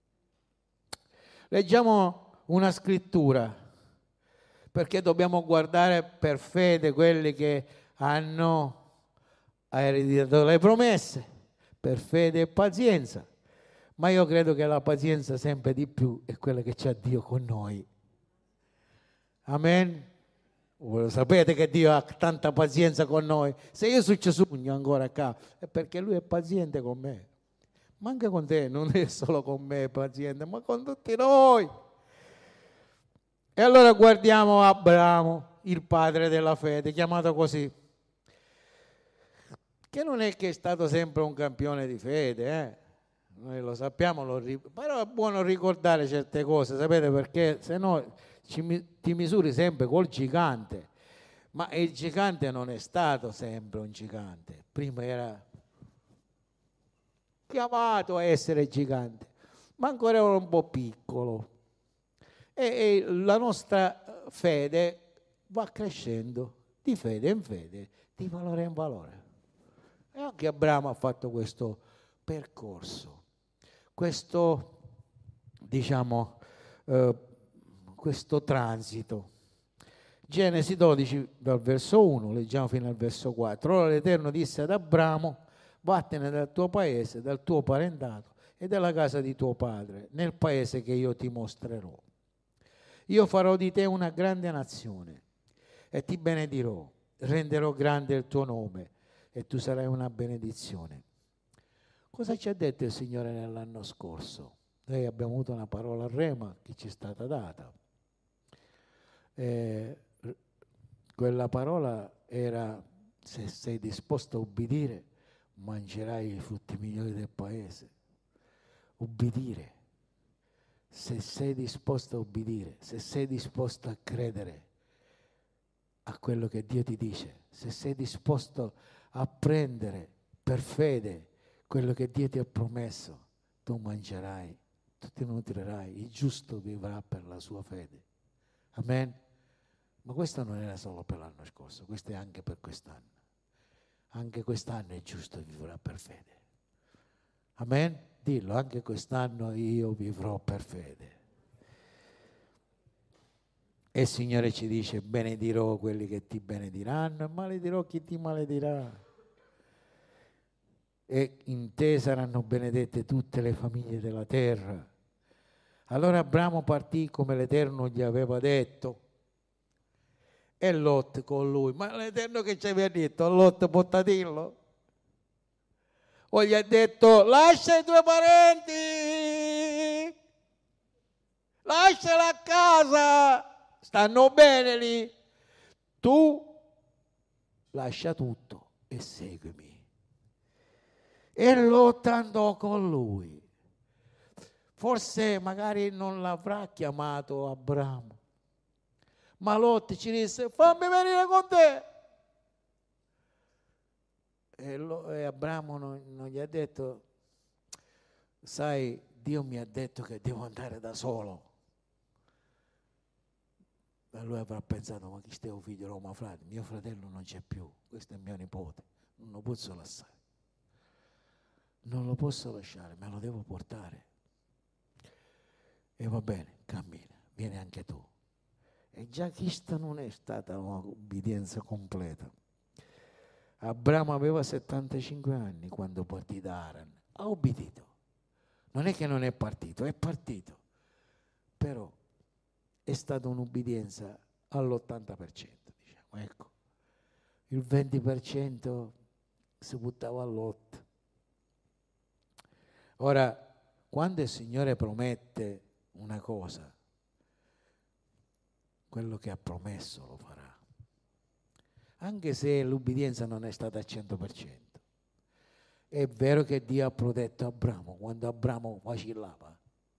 Leggiamo una scrittura, perché dobbiamo guardare per fede quelli che hanno ereditato le promesse, per fede e pazienza. Ma io credo che la pazienza sempre di più è quella che c'ha Dio con noi. Amen. Voi sapete che Dio ha tanta pazienza con noi. Se io successugno ancora qua è perché Lui è paziente con me, ma anche con te. Non è solo con me è paziente, ma con tutti noi. E allora guardiamo Abramo, il padre della fede, chiamato così, che non è che è stato sempre un campione di fede, eh? Noi lo sappiamo, lo ri- però è buono ricordare certe cose, sapete, perché se no ci, ti misuri sempre col gigante. Ma il gigante non è stato sempre un gigante, prima era chiamato a essere gigante, ma ancora era un po' piccolo. E, e la nostra fede va crescendo di fede in fede, di valore in valore. E anche Abramo ha fatto questo percorso, questo, diciamo, eh, questo transito. Genesi dodici, dal verso uno, leggiamo fino al verso quattro. Ora l'Eterno disse ad Abramo: vattene dal tuo paese, dal tuo parentato e dalla casa di tuo padre, nel paese che io ti mostrerò. Io farò di te una grande nazione e ti benedirò, renderò grande il tuo nome e tu sarai una benedizione. Cosa ci ha detto il Signore nell'anno scorso? Noi abbiamo avuto una parola rema che ci è stata data. Eh, quella parola era: se sei disposto a ubbidire, mangerai i frutti migliori del paese. Ubbidire. Se sei disposto a ubbidire, se sei disposto a credere a quello che Dio ti dice, se sei disposto a prendere per fede quello che Dio ti ha promesso, tu mangerai, tu ti nutrerai, il giusto vivrà per la sua fede. Amen? Ma questo non era solo per l'anno scorso, questo è anche per quest'anno. Anche quest'anno è giusto vivrà per fede. Amen? Dillo, anche quest'anno io vivrò per fede. E il Signore ci dice: benedirò quelli che ti benediranno e maledirò chi ti maledirà. E in te saranno benedette tutte le famiglie della terra. Allora Abramo partì come l'Eterno gli aveva detto, e Lot con lui. Ma l'Eterno che ci aveva detto a Lot, portatillo? O gli ha detto: lascia i tuoi parenti, lasciala a casa, stanno bene lì, tu lascia tutto e seguimi. E Lot andò con lui. Forse magari non l'avrà chiamato Abramo, Ma Lot ci disse: fammi venire con te. E, lo, e Abramo non, non gli ha detto: sai, Dio mi ha detto che devo andare da solo. E lui avrà pensato: ma chi stesso figlio Roma frate? Mio fratello non c'è più, questo è mio nipote, non lo posso lasciare. Non lo posso lasciare, me lo devo portare. E va bene, cammina, vieni anche tu. E già questa non è stata un'obbedienza completa. Abramo aveva settantacinque anni quando partì da Aran. Ha obbedito. Non è che non è partito, è partito. Però è stata un'obbedienza all'ottanta per cento, diciamo, ecco. Il venti per cento si buttava a Lot. Ora, quando il Signore promette una cosa, quello che ha promesso lo farà. Anche se l'ubbidienza non è stata al cento per cento. È vero che Dio ha protetto Abramo quando Abramo vacillava.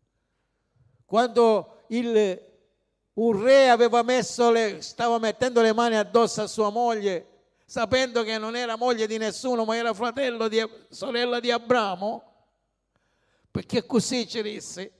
Quando il, un re aveva messo le, stava mettendo le mani addosso a sua moglie, sapendo che non era moglie di nessuno, ma era fratello di, sorella di Abramo, perché così ci disse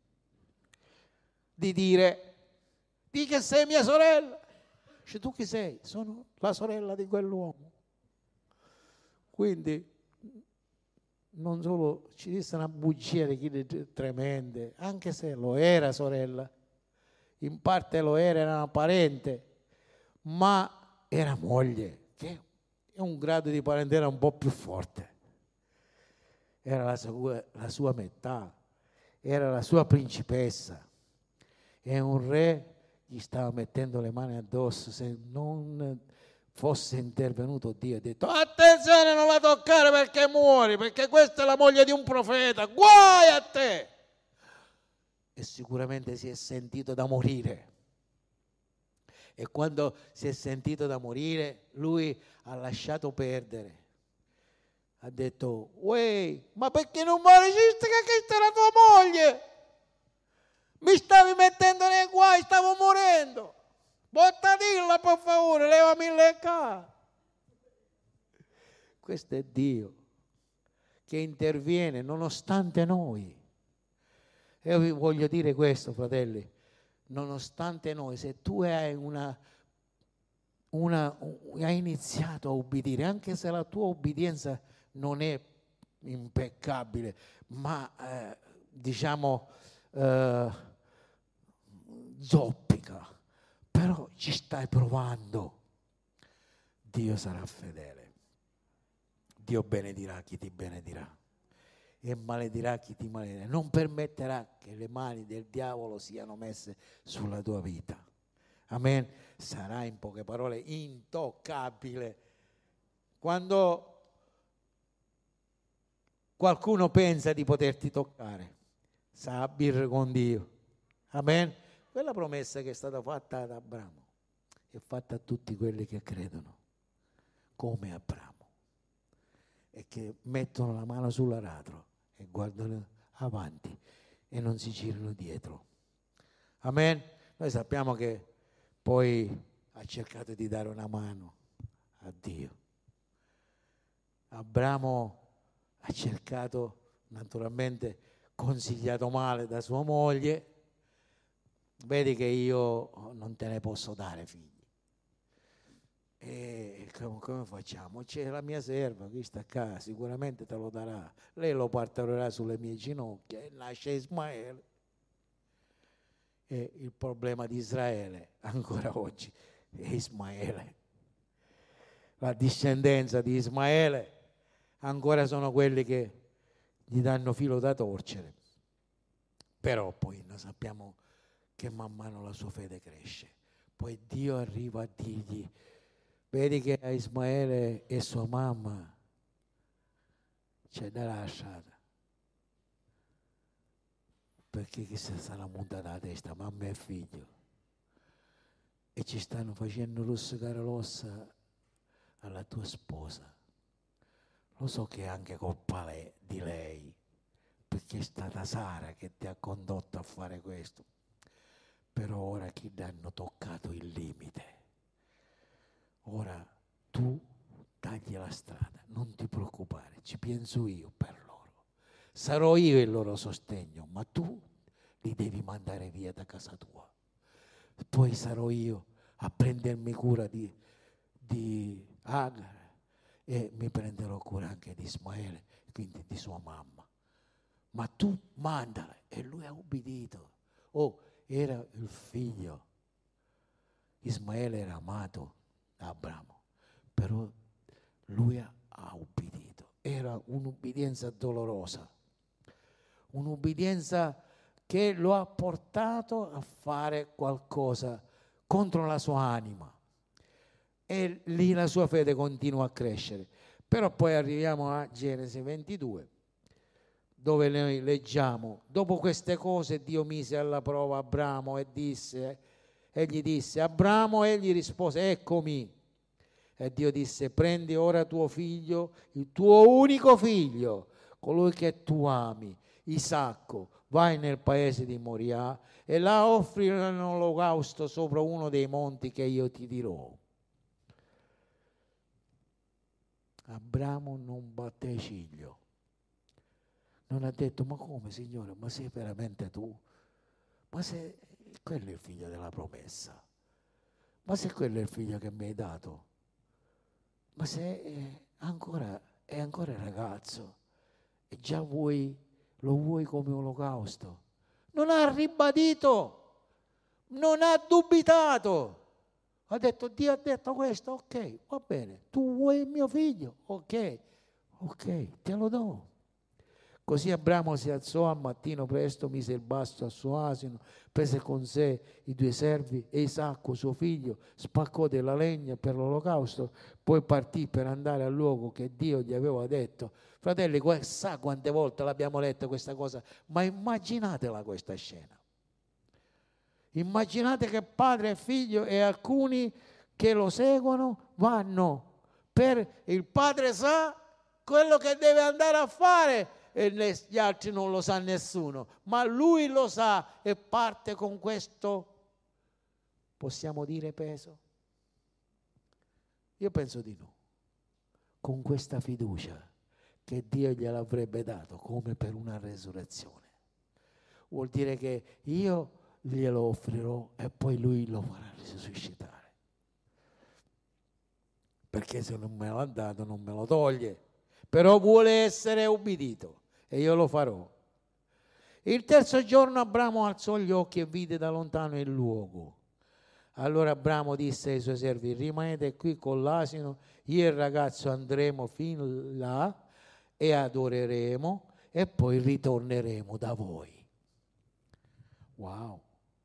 di dire: di che sei mia sorella. Dice: tu chi sei? Sono la sorella di quell'uomo. Quindi non solo ci disse una bugia di tremende, anche se lo era sorella, in parte lo era, era una parente, ma era moglie, che è un grado di parentela un po' più forte. Era la sua, la sua metà, era la sua principessa. E un re gli stava mettendo le mani addosso. Se non fosse intervenuto Dio e ha detto: attenzione, non la toccare perché muori, perché questa è la moglie di un profeta, guai a te. E sicuramente si è sentito da morire. E quando si è sentito da morire, lui ha lasciato perdere. Ha detto: uè, ma perché non mi resiste che questa è la tua moglie? Mi stavi mettendo nei guai, stavo morendo. Portatilla per favore, levami le ca. Questo è Dio che interviene nonostante noi. E io vi voglio dire questo, fratelli: nonostante noi, se tu hai una, una hai iniziato a ubbidire, anche se la tua obbedienza non è impeccabile, ma eh, diciamo eh, zoppica, però ci stai provando, Dio sarà fedele. Dio benedirà chi ti benedirà e maledirà chi ti maledirà. Non permetterà che le mani del diavolo siano messe sulla tua vita. Amen. Sarà, in poche parole, intoccabile. Quando qualcuno pensa di poterti toccare, sa birra con Dio. Amen. Quella promessa che è stata fatta ad Abramo è fatta a tutti quelli che credono, come Abramo, e che mettono la mano sull'aratro e guardano avanti e non si girano dietro. Amen. Noi sappiamo che poi ha cercato di dare una mano a Dio. Abramo ha cercato, naturalmente consigliato male da sua moglie: vedi che io non te ne posso dare figli. E come facciamo? C'è la mia serva che sta qua, sicuramente te lo darà. Lei lo partorerà sulle mie ginocchia e nasce Ismaele. E il problema di Israele ancora oggi è Ismaele. La discendenza di Ismaele ancora sono quelli che gli danno filo da torcere. Però poi noi sappiamo che man mano la sua fede cresce. Poi Dio arriva a dirgli: vedi che a Ismaele e sua mamma c'è da lasciare, perché chi si sarà montata la testa, mamma e figlio, e ci stanno facendo rossicare l'ossa alla tua sposa. Lo so che è anche colpa lei, di lei, perché è stata Sara che ti ha condotto a fare questo. però ora che hanno toccato il limite, ora tu tagli la strada, non ti preoccupare, ci penso io per loro, sarò io il loro sostegno, ma tu li devi mandare via da casa tua, poi sarò io a prendermi cura di, di Agar e mi prenderò cura anche di Ismaele, quindi di sua mamma, ma tu mandala. E lui ha ubbidito. Oh, era il figlio, Ismaele era amato da Abramo, però lui ha, ha ubbidito. Era un'ubbidienza dolorosa, un'ubbidienza che lo ha portato a fare qualcosa contro la sua anima, e lì la sua fede continua a crescere. Però poi arriviamo a Genesi ventidue, dove noi leggiamo: dopo queste cose Dio mise alla prova Abramo e disse, egli disse: Abramo, egli rispose: eccomi. E Dio disse: prendi ora tuo figlio, il tuo unico figlio, colui che tu ami, Isacco, vai nel paese di Moria e là offri un olocausto sopra uno dei monti che io ti dirò. Abramo non batté ciglio, non ha detto: ma come, Signore, ma sei veramente tu? Ma se quello è il figlio della promessa, ma se quello è il figlio che mi hai dato, ma se è ancora, è ancora ragazzo e già vuoi, lo vuoi come olocausto? Non ha ribadito, non ha dubitato, ha detto: Dio ha detto questo, ok, va bene, tu vuoi il mio figlio, ok, ok, te lo do. Così Abramo si alzò al mattino presto, mise il basto al suo asino, prese con sé i due servi e Isacco suo figlio, spaccò della legna per l'olocausto, poi partì per andare al luogo che Dio gli aveva detto. Fratelli, sa quante volte l'abbiamo letta questa cosa, ma immaginatela questa scena. Immaginate che padre e figlio e alcuni che lo seguono vanno, per il padre sa quello che deve andare a fare e gli altri non lo sa nessuno, ma lui lo sa e parte con questo, possiamo dire, peso? Io penso di no, con questa fiducia che Dio gliel'avrebbe dato come per una resurrezione. Vuol dire che io glielo offrirò e poi lui lo farà risuscitare, perché se non me l'ha dato non me lo toglie, però vuole essere ubbidito e io lo farò. Il terzo giorno Abramo alzò gli occhi e vide da lontano il luogo. Allora Abramo disse ai suoi servi: rimanete qui con l'asino, io e il ragazzo andremo fin là e adoreremo e poi ritorneremo da voi. Wow!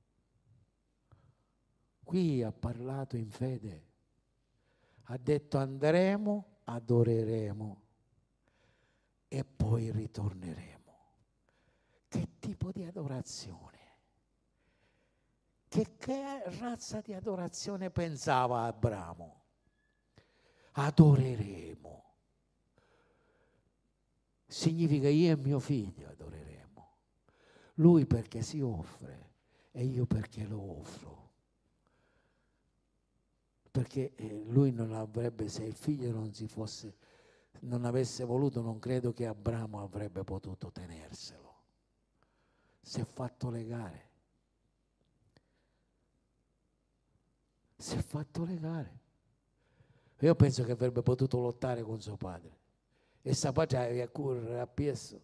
Qui ha parlato in fede, ha detto: andremo, adoreremo e poi ritorneremo. Che tipo di adorazione? Che, che razza di adorazione pensava Abramo? Adoreremo. Significa io e mio figlio adoreremo. Lui perché si offre e io perché lo offro. Perché lui non avrebbe, se il figlio non si fosse, non avesse voluto, non credo che Abramo avrebbe potuto tenerselo. Si è fatto legare. Si è fatto legare. Io penso che avrebbe potuto lottare con suo padre. E suo padre aveva correre appresso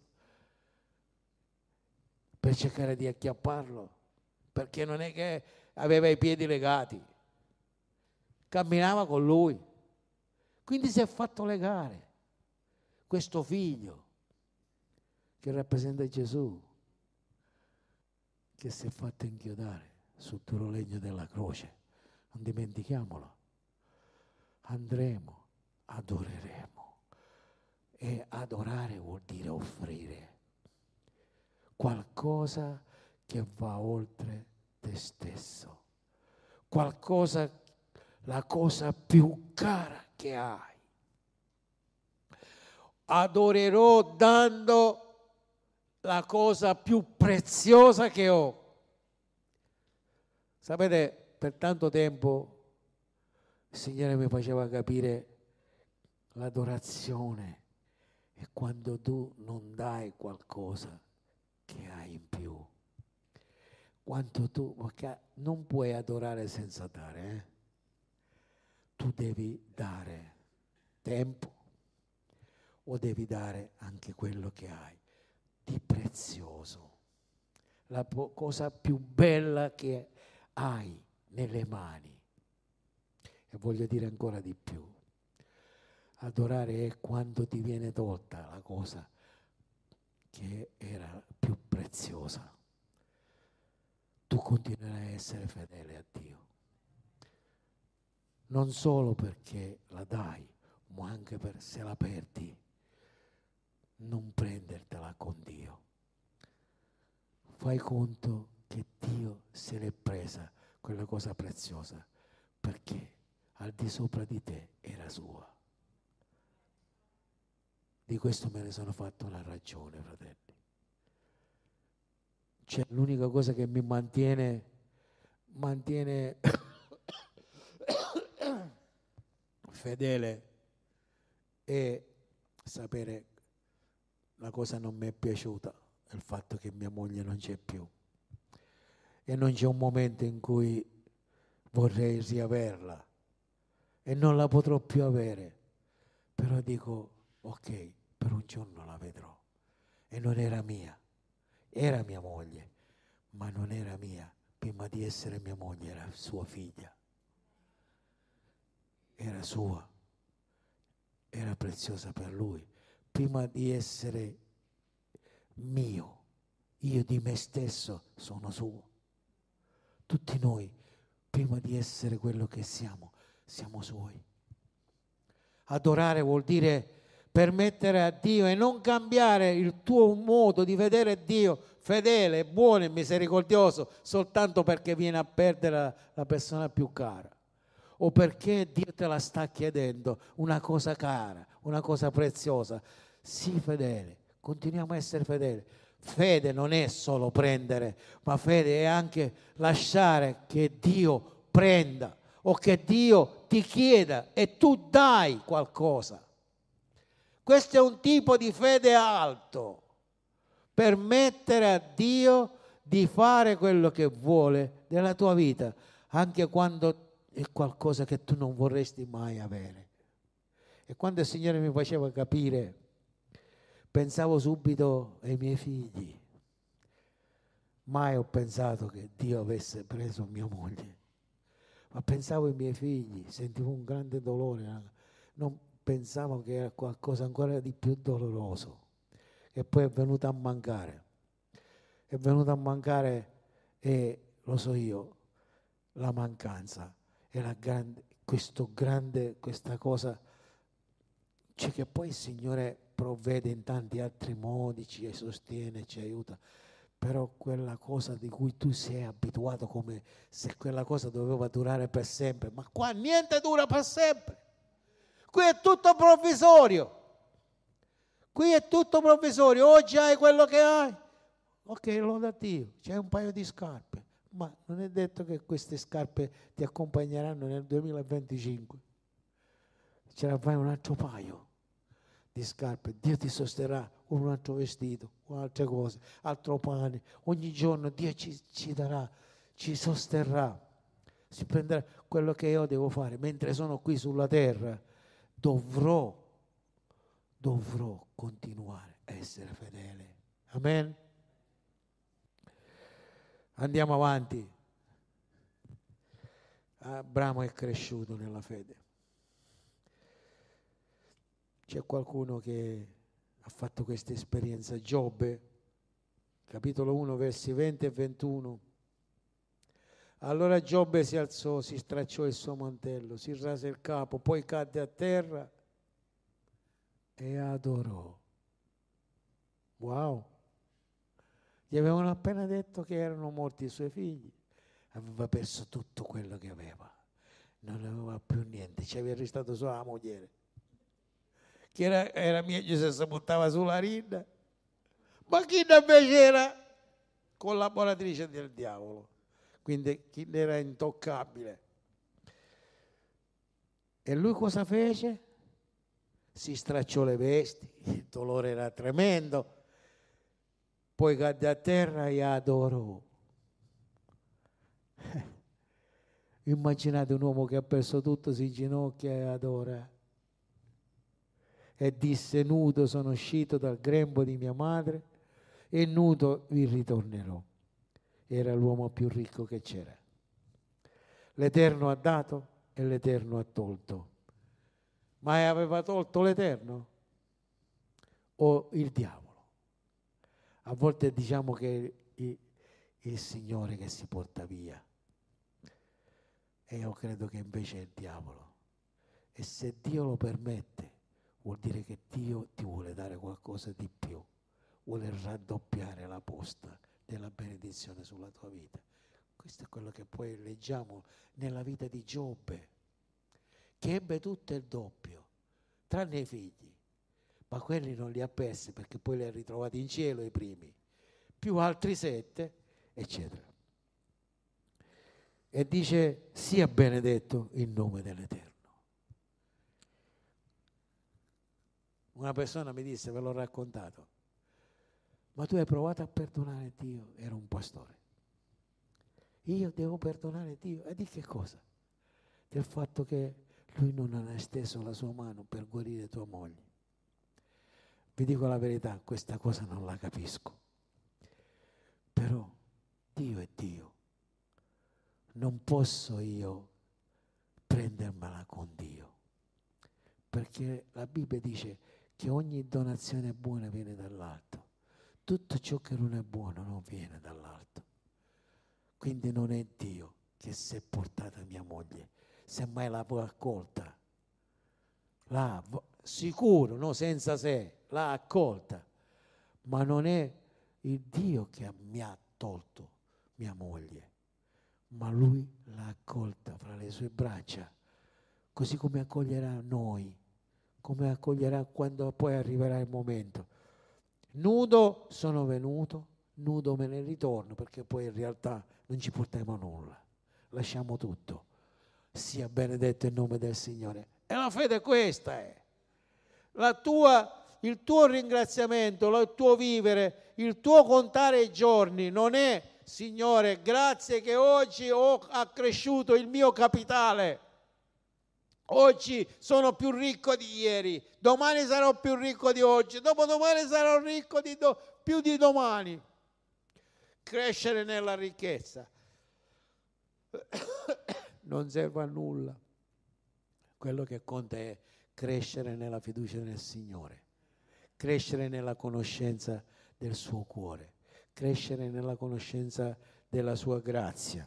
per cercare di acchiapparlo, perché non è che aveva i piedi legati, camminava con lui. Quindi si è fatto legare questo figlio che rappresenta Gesù, che si è fatto inchiodare sul duro legno della croce. Non dimentichiamolo. Andremo, adoreremo. E adorare vuol dire offrire qualcosa che va oltre te stesso, qualcosa, la cosa più cara che hai. Adorerò dando la cosa più preziosa che ho. Sapete, per tanto tempo il Signore mi faceva capire l'adorazione è quando tu non dai qualcosa che hai in più. Quanto tu, perché non puoi adorare senza dare, eh? Tu devi dare tempo o devi dare anche quello che hai di prezioso, la po- cosa più bella che hai nelle mani. E voglio dire ancora di più, adorare è quando ti viene tolta la cosa che era più preziosa. Tu continuerai a essere fedele a Dio, non solo perché la dai, ma anche per se la perdi, non prendertela con Dio. Fai conto che Dio se l'è presa quella cosa preziosa perché al di sopra di te era sua. Di questo me ne sono fatto una ragione, fratelli. Cioè, l'unica cosa che mi mantiene, mantiene fedele è sapere la cosa non mi è piaciuta, il fatto che mia moglie non c'è più. E non c'è un momento in cui vorrei riaverla e non la potrò più avere. Però dico, ok, per un giorno la vedrò. E non era mia, era mia moglie, ma non era mia. Prima di essere mia moglie era sua figlia. Era sua, era preziosa per lui. Prima di essere mio, io di me stesso sono suo. Tutti noi, prima di essere quello che siamo, siamo suoi. Adorare vuol dire permettere a Dio e non cambiare il tuo modo di vedere Dio fedele, buono e misericordioso soltanto perché viene a perdere la, la persona più cara o perché Dio te la sta chiedendo una cosa cara, una cosa preziosa. Sii fedele, continuiamo a essere fedeli. Fede non è solo prendere, ma fede è anche lasciare che Dio prenda o che Dio ti chieda e tu dai qualcosa. Questo è un tipo di fede alto, permettere a Dio di fare quello che vuole nella tua vita, anche quando è qualcosa che tu non vorresti mai avere. E quando il Signore mi faceva capire, pensavo subito ai miei figli. Mai ho pensato che Dio avesse preso mia moglie, ma pensavo ai miei figli, sentivo un grande dolore, non pensavo che era qualcosa ancora di più doloroso, e poi è venuta a mancare, è venuta a mancare e lo so io, la mancanza è la grande, questo grande, questa cosa, cioè che poi il Signore provvede in tanti altri modi, ci sostiene, ci aiuta, però quella cosa di cui tu sei abituato come se quella cosa doveva durare per sempre, ma qua niente dura per sempre, qui è tutto provvisorio, qui è tutto provvisorio, oggi hai quello che hai, ok, lo da Dio, c'è un paio di scarpe, ma non è detto che queste scarpe ti accompagneranno nel duemilaventicinque, ce ne fai un altro paio di scarpe, Dio ti sosterrà con un altro vestito, con altre cose, altro pane, ogni giorno Dio ci, ci darà, ci sosterrà, si prenderà quello che io devo fare, mentre sono qui sulla terra dovrò, dovrò continuare a essere fedele, amen? Andiamo avanti. Abramo è cresciuto nella fede. C'è qualcuno che ha fatto questa esperienza? Giobbe, capitolo uno, versi venti e ventuno. Allora Giobbe si alzò, si stracciò il suo mantello, si rase il capo, poi cadde a terra e adorò. Wow! Gli avevano appena detto che erano morti i suoi figli. Aveva perso tutto quello che aveva. Non aveva più niente, ci aveva restato solo la moglie. Che era, era meglio se si buttava sulla rinda, ma chi invece era collaboratrice del diavolo. quindi chi era intoccabile. E lui cosa fece? Si stracciò le vesti, il dolore era tremendo, poi cadde a terra e adorò. Immaginate un uomo che ha perso tutto, si inginocchia e adora. E disse: nudo sono uscito dal grembo di mia madre e nudo vi ritornerò. Era l'uomo più ricco che c'era. L'Eterno ha dato e l'Eterno ha tolto. Ma aveva tolto l'Eterno o il diavolo? A volte diciamo che è il, il Signore che si porta via, e io credo che invece è il diavolo. E se Dio lo permette, vuol dire che Dio ti vuole dare qualcosa di più, vuole raddoppiare la posta della benedizione sulla tua vita. Questo è quello che poi leggiamo nella vita di Giobbe, che ebbe tutto il doppio, tranne i figli, ma quelli non li ha persi perché poi li ha ritrovati in cielo i primi, più altri sette, eccetera. E dice: sia benedetto il nome dell'Eterno. Una persona mi disse, ve l'ho raccontato: ma tu hai provato a perdonare Dio? Era un pastore. Io devo perdonare Dio? E di che cosa? Del fatto che Lui non ha esteso la sua mano per guarire tua moglie. Vi dico la verità, questa cosa non la capisco. Però Dio è Dio. Non posso io prendermela con Dio, perché la Bibbia dice che ogni donazione buona viene dall'alto. Tutto ciò che non è buono non viene dall'alto. Quindi non è Dio che si è portata mia moglie, semmai l'ha poi accolta. L'ha, sicuro, no, senza se, l'ha accolta. Ma non è il Dio che mi ha tolto mia moglie, ma Lui l'ha accolta fra le sue braccia, così come accoglierà noi, come accoglierà quando poi arriverà il momento. Nudo sono venuto, nudo me ne ritorno, perché poi in realtà non ci portiamo nulla, lasciamo tutto. Sia benedetto il nome del Signore. E la fede questa è. La tua, il tuo ringraziamento, il tuo vivere, il tuo contare i giorni non è: Signore, grazie che oggi ho accresciuto il mio capitale, oggi sono più ricco di ieri, domani sarò più ricco di oggi, dopodomani sarò ricco di do, più di domani. Crescere nella ricchezza non serve a nulla. Quello che conta è crescere nella fiducia nel Signore, crescere nella conoscenza del suo cuore, crescere nella conoscenza della sua grazia.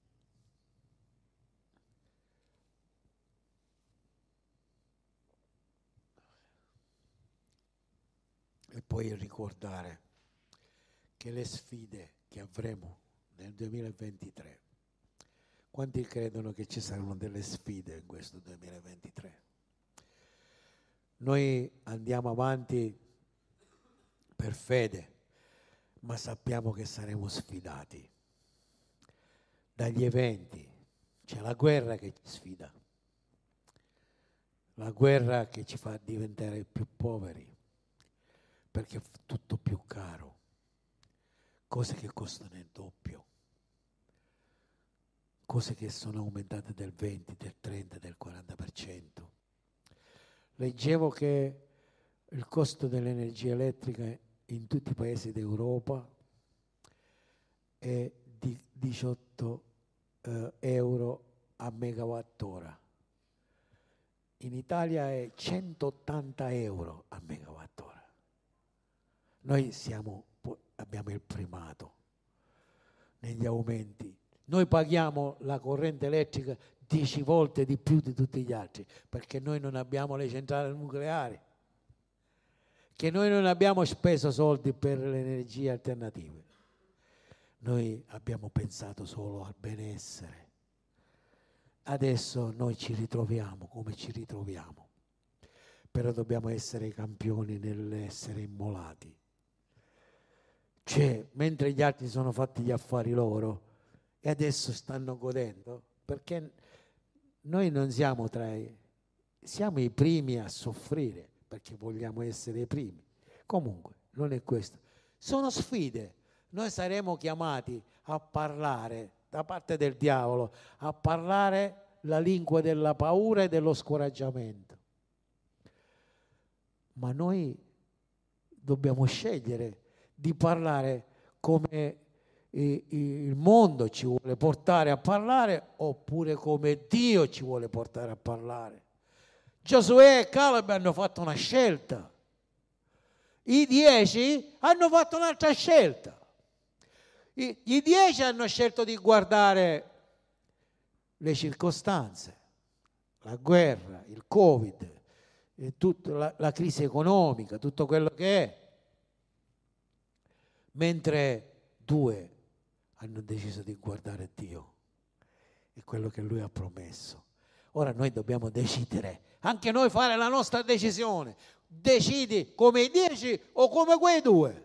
E poi ricordare che le sfide che avremo nel duemilaventitré, quanti credono che ci saranno delle sfide in questo duemilaventitré? Noi andiamo avanti per fede, ma sappiamo che saremo sfidati dagli eventi. C'è la guerra che ci sfida, la guerra che ci fa diventare più poveri, perché è tutto più caro, cose che costano il doppio, cose che sono aumentate del venti, del trenta, del quaranta per cento. Leggevo che il costo dell'energia elettrica in tutti i paesi d'Europa è di diciotto eh, euro a megawattora. In Italia è centottanta euro a megawattora. Noi siamo, abbiamo il primato negli aumenti. Noi paghiamo la corrente elettrica dieci volte di più di tutti gli altri, perché noi non abbiamo le centrali nucleari, che noi non abbiamo speso soldi per le energie alternative. Noi abbiamo pensato solo al benessere. Adesso noi ci ritroviamo come ci ritroviamo, però dobbiamo essere i campioni nell'essere immolati. Cioè, mentre gli altri sono fatti gli affari loro, e adesso stanno godendo, perché noi non siamo tra i, siamo i primi a soffrire, perché vogliamo essere i primi. Comunque, non è questo. Sono sfide. Noi saremo chiamati a parlare, da parte del diavolo, a parlare la lingua della paura e dello scoraggiamento. Ma noi dobbiamo scegliere di parlare come il mondo ci vuole portare a parlare, oppure come Dio ci vuole portare a parlare. Giosuè e Caleb hanno fatto una scelta, i dieci hanno fatto un'altra scelta. I, i dieci hanno scelto di guardare le circostanze, la guerra, il Covid, e tutta la, la crisi economica, tutto quello che è, mentre due hanno deciso di guardare Dio e quello che Lui ha promesso. Ora noi dobbiamo decidere, anche noi fare la nostra decisione. Decidi come i dieci o come quei due,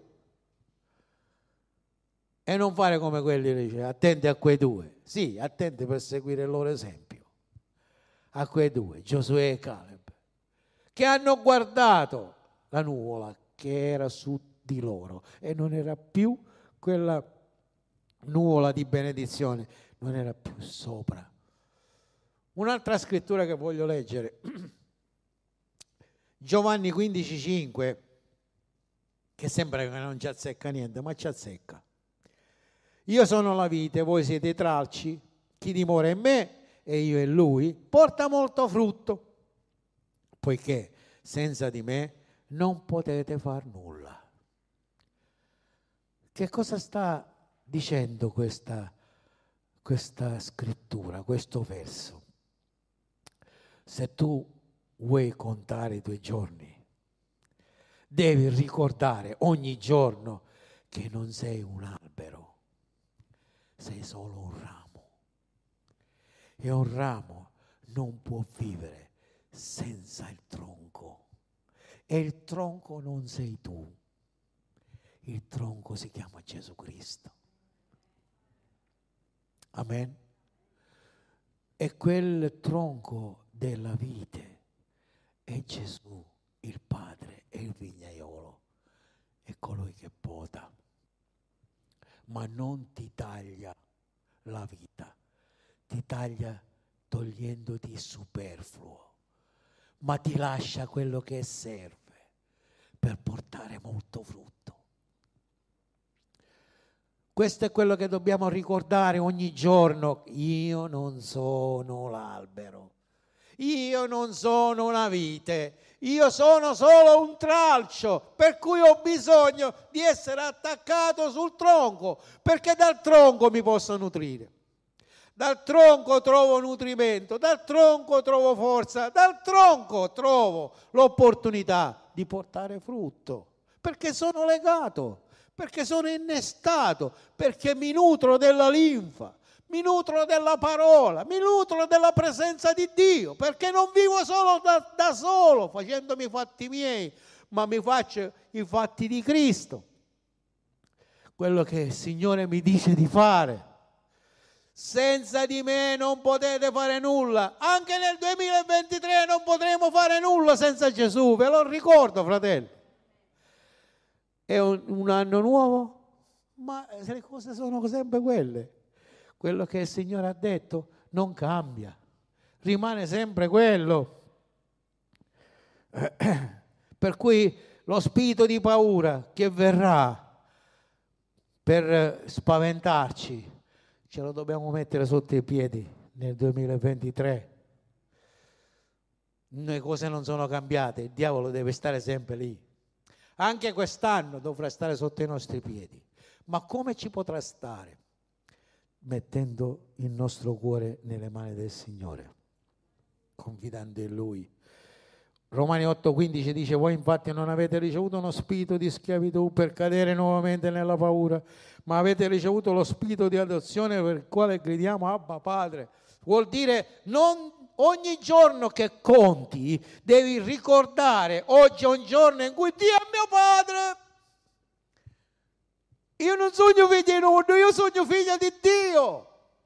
e non fare come quelli che dice attenti a quei due. Sì, attenti per seguire il loro esempio, a quei due, Giosuè e Caleb, che hanno guardato la nuvola che era su di loro e non era più quella nuvola di benedizione, non era più sopra. Un'altra scrittura che voglio leggere, Giovanni quindici cinque, che sembra che non ci azzecca niente, ma ci azzecca. Io sono la vite, voi siete i tralci, chi dimora in me e io in lui porta molto frutto, poiché senza di me non potete far nulla. Che cosa sta dicendo questa, questa scrittura, questo verso? Se tu vuoi contare i tuoi giorni, devi ricordare ogni giorno che non sei un albero, sei solo un ramo. E un ramo non può vivere senza il tronco. E il tronco non sei tu. Il tronco si chiama Gesù Cristo. Amen. E quel tronco della vite è Gesù, il Padre, è il vignaiolo, è colui che poda, ma non ti taglia la vita, ti taglia togliendoti il superfluo, ma ti lascia quello che serve per portare molto frutto. Questo è quello che dobbiamo ricordare ogni giorno. Io non sono l'albero, io non sono una vite, io sono solo un tralcio, per cui ho bisogno di essere attaccato sul tronco, perché dal tronco mi posso nutrire. Dal tronco trovo nutrimento, dal tronco trovo forza, dal tronco trovo l'opportunità di portare frutto, perché sono legato, perché sono innestato, perché mi nutro della linfa, mi nutro della parola, mi nutro della presenza di Dio, perché non vivo solo da, da solo, facendomi i fatti miei, ma mi faccio i fatti di Cristo. Quello che il Signore mi dice di fare. Senza di me non potete fare nulla. Anche nel duemilaventitré non potremo fare nulla senza Gesù, ve lo ricordo, fratelli. È un, un anno nuovo, ma le cose sono sempre quelle. Quello che il Signore ha detto non cambia, rimane sempre quello. Per cui lo spirito di paura che verrà per spaventarci, ce lo dobbiamo mettere sotto i piedi nel duemilaventitré. Le cose non sono cambiate, il diavolo deve stare sempre lì. Anche quest'anno dovrà stare sotto i nostri piedi. Ma come ci potrà stare? Mettendo il nostro cuore nelle mani del Signore, confidando in Lui. Romani otto quindici dice: voi infatti non avete ricevuto uno spirito di schiavitù per cadere nuovamente nella paura, ma avete ricevuto lo spirito di adozione per il quale gridiamo Abba Padre. Vuol dire non ogni giorno che conti devi ricordare: oggi è un giorno in cui Dio è mio Padre. Io non sogno figlio di nudo, io sogno figlio di Dio.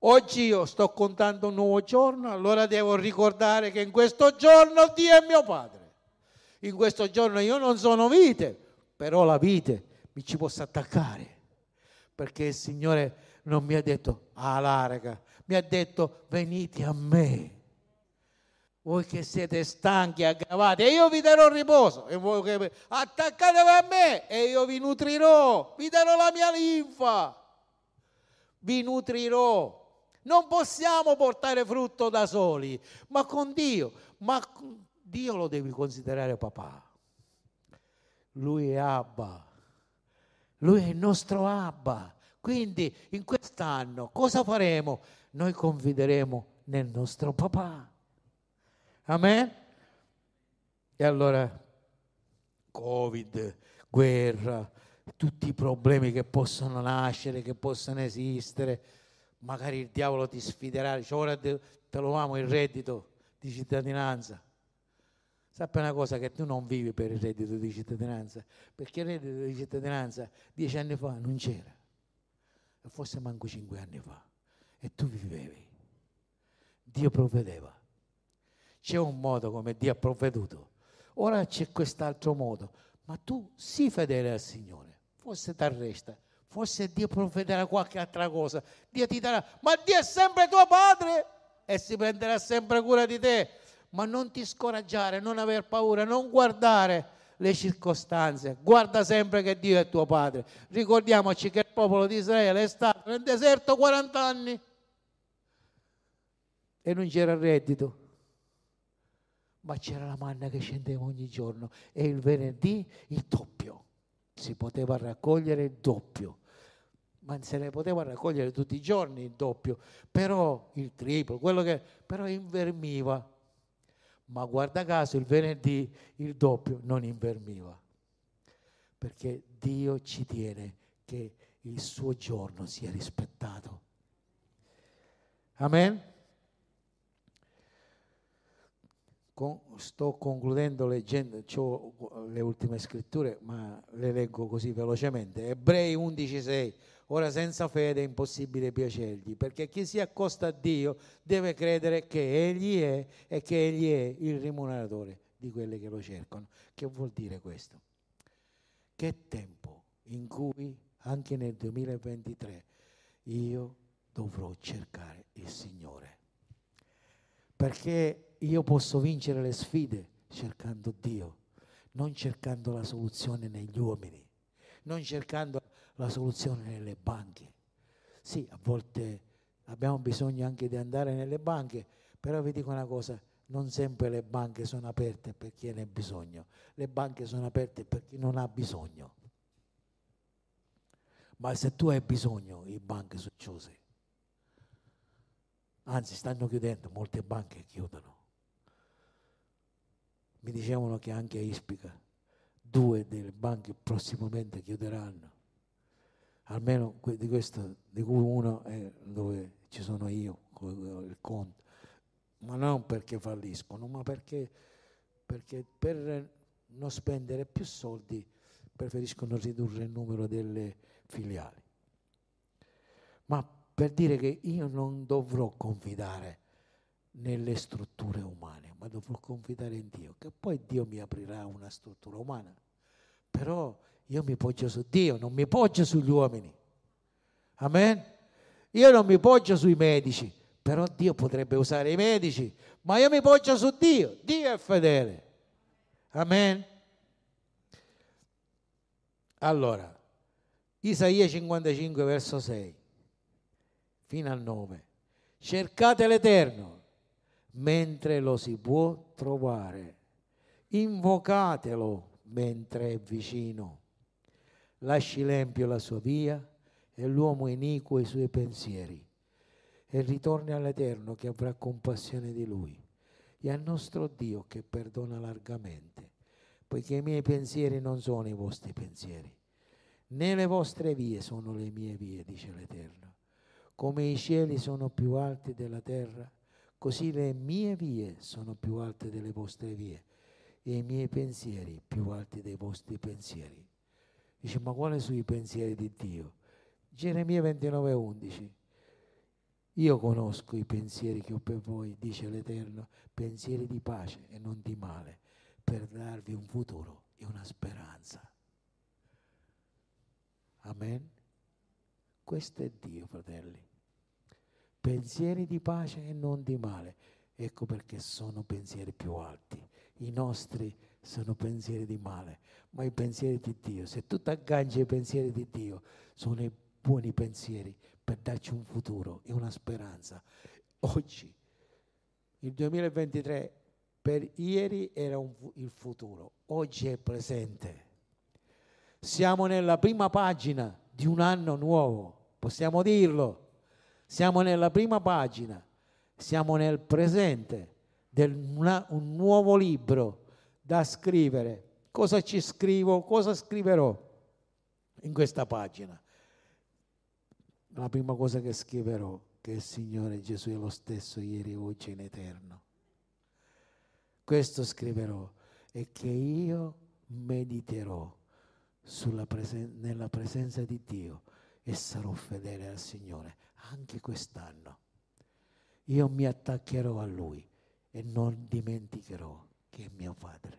Oggi io sto contando un nuovo giorno, allora devo ricordare che in questo giorno Dio è mio Padre. In questo giorno io non sono vite, però la vite mi ci posso attaccare, perché il Signore non mi ha detto ah larga, mi ha detto venite a me. Voi che siete stanchi e aggravati, e io vi darò riposo. E voi che attaccatevi a me e io vi nutrirò, vi darò la mia linfa, vi nutrirò. Non possiamo portare frutto da soli, ma con Dio. Ma Dio lo devi considerare papà. Lui è Abba, Lui è il nostro Abba. Quindi in quest'anno cosa faremo? Noi confideremo nel nostro papà. Amen? E allora, Covid, guerra, tutti i problemi che possono nascere, che possono esistere, magari il diavolo ti sfiderà, dice ora te, te lo amo il reddito di cittadinanza. Sappi una cosa, che tu non vivi per il reddito di cittadinanza, perché il reddito di cittadinanza dieci anni fa non c'era, e forse manco cinque anni fa, e tu vivevi. Dio provvedeva. C'è un modo come Dio ha provveduto, ora c'è quest'altro modo, ma tu sii fedele al Signore, forse ti arresta, forse Dio provvederà qualche altra cosa, Dio ti darà, ma Dio è sempre tuo Padre e si prenderà sempre cura di te. Ma non ti scoraggiare, non aver paura, non guardare le circostanze, guarda sempre che Dio è tuo Padre. Ricordiamoci che il popolo di Israele è stato nel deserto quaranta anni e non c'era reddito, ma c'era la manna che scendeva ogni giorno e il venerdì il doppio, si poteva raccogliere il doppio, ma se ne poteva raccogliere tutti i giorni il doppio, però il triplo, quello che però invermiva. Ma guarda caso il venerdì il doppio non invermiva, perché Dio ci tiene che il suo giorno sia rispettato. Amen? Con, sto concludendo leggendo, c'ho le ultime scritture, ma le leggo così velocemente. Ebrei undici sei. Ora senza fede è impossibile piacergli, perché chi si accosta a Dio deve credere che Egli è e che Egli è il rimuneratore di quelli che lo cercano. Che vuol dire questo? Che tempo in cui anche nel duemilaventitré io dovrò cercare il Signore, perché io posso vincere le sfide cercando Dio, non cercando la soluzione negli uomini, non cercando la soluzione nelle banche. Sì, a volte abbiamo bisogno anche di andare nelle banche, però vi dico una cosa, non sempre le banche sono aperte per chi ne ha bisogno, le banche sono aperte per chi non ha bisogno. Ma se tu hai bisogno, le banche sono chiuse. Anzi, stanno chiudendo, molte banche chiudono. Mi dicevano che anche a Ispica due delle banche prossimamente chiuderanno. Almeno di questo, di cui uno è dove ci sono io, il conto, ma non perché falliscono, ma perché, perché per non spendere più soldi preferiscono ridurre il numero delle filiali. Ma per dire che io non dovrò confidare nelle strutture umane, ma dovrò confidare in Dio, che poi Dio mi aprirà una struttura umana, però io mi poggio su Dio, non mi poggio sugli uomini. Amen? Io non mi poggio sui medici, però Dio potrebbe usare i medici, ma io mi poggio su Dio. Dio è fedele. Amen? Allora, Isaia cinquantacinque verso sei fino al nove. Cercate l'Eterno mentre lo si può trovare, invocatelo mentre è vicino. Lasci l'empio la sua via e l'uomo iniquo i suoi pensieri, e ritorni all'Eterno che avrà compassione di lui, e al nostro Dio che perdona largamente, poiché i miei pensieri non sono i vostri pensieri, né le vostre vie sono le mie vie, dice l'Eterno. Come i cieli sono più alti della terra, così le mie vie sono più alte delle vostre vie, e i miei pensieri più alti dei vostri pensieri. Dice, ma quali sono i pensieri di Dio? Geremia ventinove undici. Io conosco i pensieri che ho per voi, dice l'Eterno, pensieri di pace e non di male, per darvi un futuro e una speranza. Amen. Questo è Dio, fratelli. Pensieri di pace e non di male. Ecco perché sono pensieri più alti. I nostri sono pensieri di male, ma i pensieri di Dio, se tu ti agganci ai pensieri di Dio, sono i buoni pensieri per darci un futuro e una speranza. Oggi, il duemilaventitré, per ieri era un, il futuro, oggi è presente. Siamo nella prima pagina di un anno nuovo, possiamo dirlo. Siamo nella prima pagina, siamo nel presente di un nuovo libro da scrivere. Cosa ci scrivo? Cosa scriverò in questa pagina? La prima cosa che scriverò, che il Signore Gesù è lo stesso ieri, oggi e in eterno. Questo scriverò, e che io mediterò sulla presen- nella presenza di Dio e sarò fedele al Signore anche quest'anno. Io mi attaccherò a Lui e non dimenticherò che è mio Padre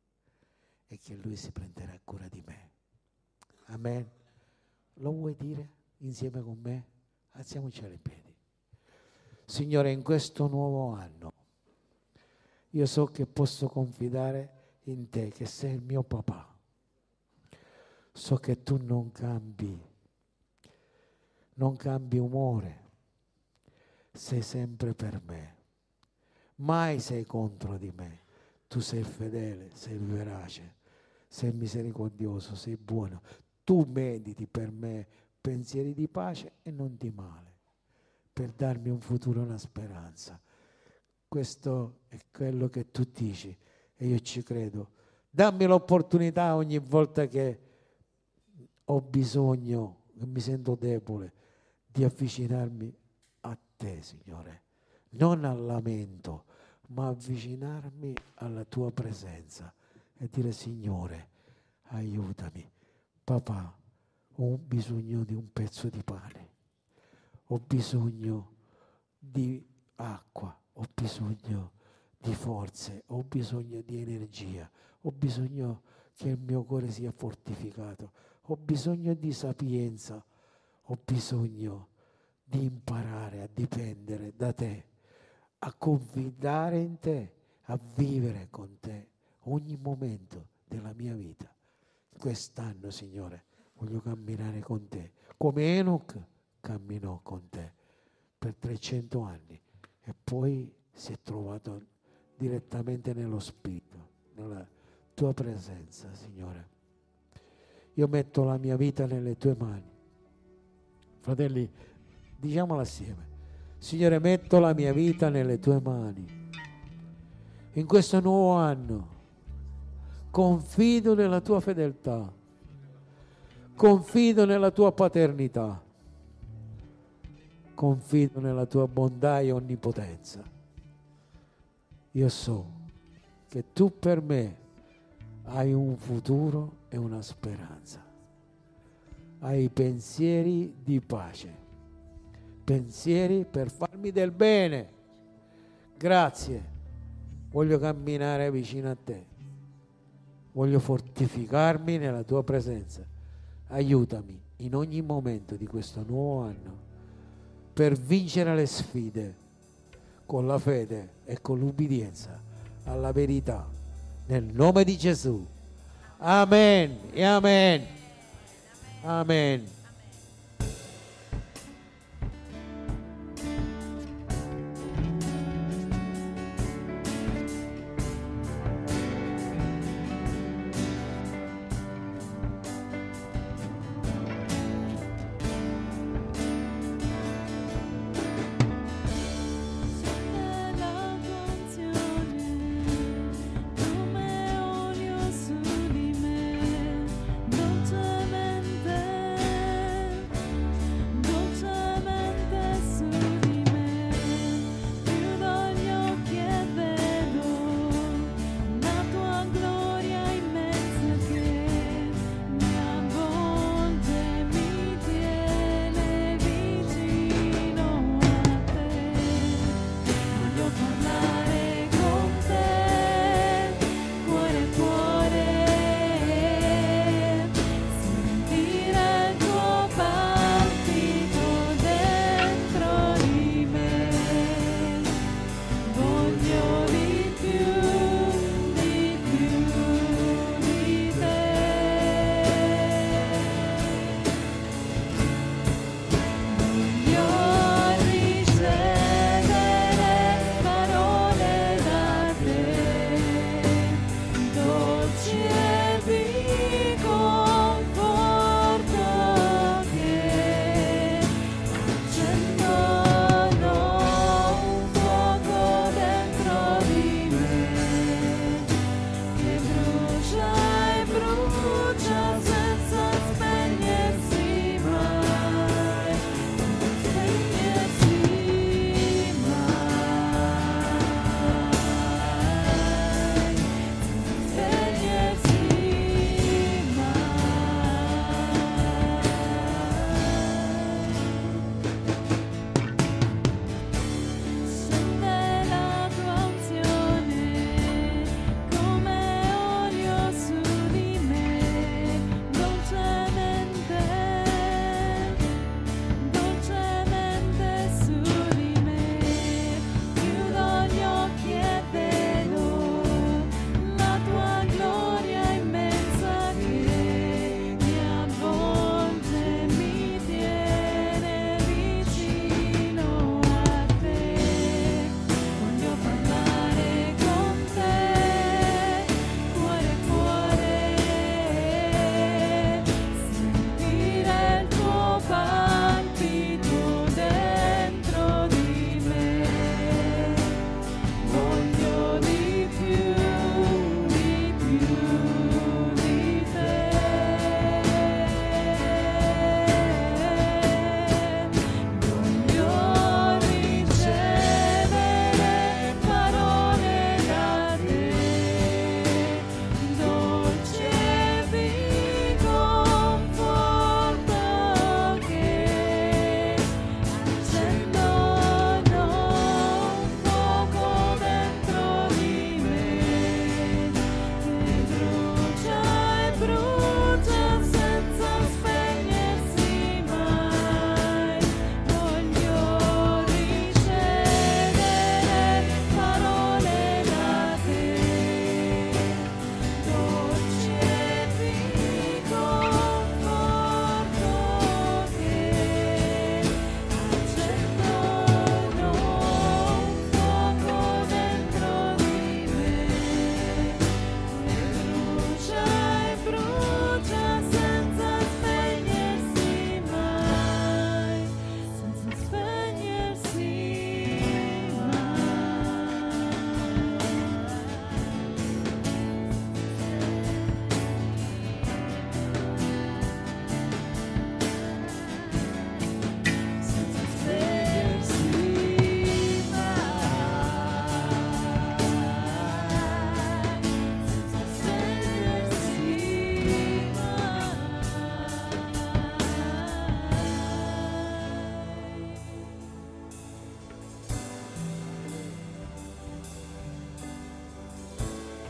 e che Lui si prenderà cura di me. Amen. Lo vuoi dire insieme con me? Alziamoci in piedi. Signore, in questo nuovo anno io so che posso confidare in Te, che sei il mio papà. So che Tu non cambi, non cambi umore, sei sempre per me, mai sei contro di me. Tu sei fedele, sei verace, sei misericordioso, sei buono. Tu mediti per me pensieri di pace e non di male, per darmi un futuro e una speranza. Questo è quello che tu dici e io ci credo. Dammi l'opportunità ogni volta che ho bisogno, che mi sento debole, di avvicinarmi a te, Signore, non al lamento, ma avvicinarmi alla tua presenza e dire: Signore, aiutami. Papà, ho bisogno di un pezzo di pane, ho bisogno di acqua, ho bisogno di forze, ho bisogno di energia, ho bisogno che il mio cuore sia fortificato, ho bisogno di sapienza, ho bisogno di imparare a dipendere da te, a confidare in te, a vivere con te ogni momento della mia vita. Quest'anno, Signore, voglio camminare con te, come Enoch camminò con te per trecento anni e poi si è trovato direttamente nello Spirito, nella tua presenza, Signore. Io metto la mia vita nelle tue mani. Fratelli, diciamolo assieme. Signore, metto la mia vita nelle tue mani. In questo nuovo anno confido nella tua fedeltà, confido nella tua paternità, confido nella tua bontà e onnipotenza. Io so che tu per me hai un futuro e una speranza, hai pensieri di pace, pensieri per farmi del bene. Grazie, voglio camminare vicino a te, voglio fortificarmi nella tua presenza. Aiutami in ogni momento di questo nuovo anno per vincere le sfide con la fede e con l'ubbidienza alla verità, nel nome di Gesù. Amen e amen. Amen. Come olio su di me, dolcemente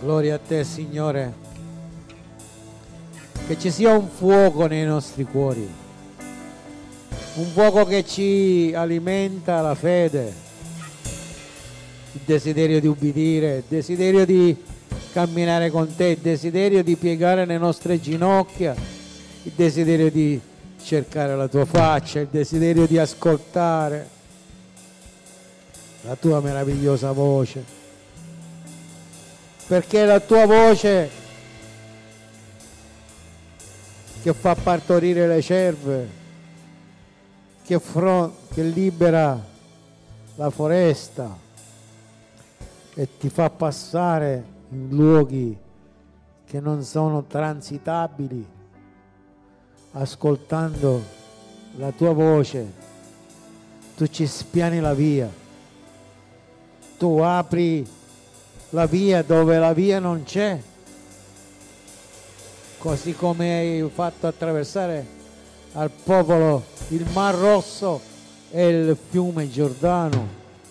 Gloria a te, Signore. Che ci sia un fuoco nei nostri cuori, un fuoco che ci alimenta la fede, il desiderio di ubbidire, il desiderio di camminare con te, il desiderio di piegare le nostre ginocchia, il desiderio di cercare la tua faccia, il desiderio di ascoltare la tua meravigliosa voce, perché è la tua voce che fa partorire le cerve, che, che libera la foresta e ti fa passare in luoghi che non sono transitabili. Ascoltando la tua voce, tu ci spiani la via, tu apri la via dove la via non c'è, così come hai fatto attraversare al popolo il Mar Rosso e il fiume Giordano.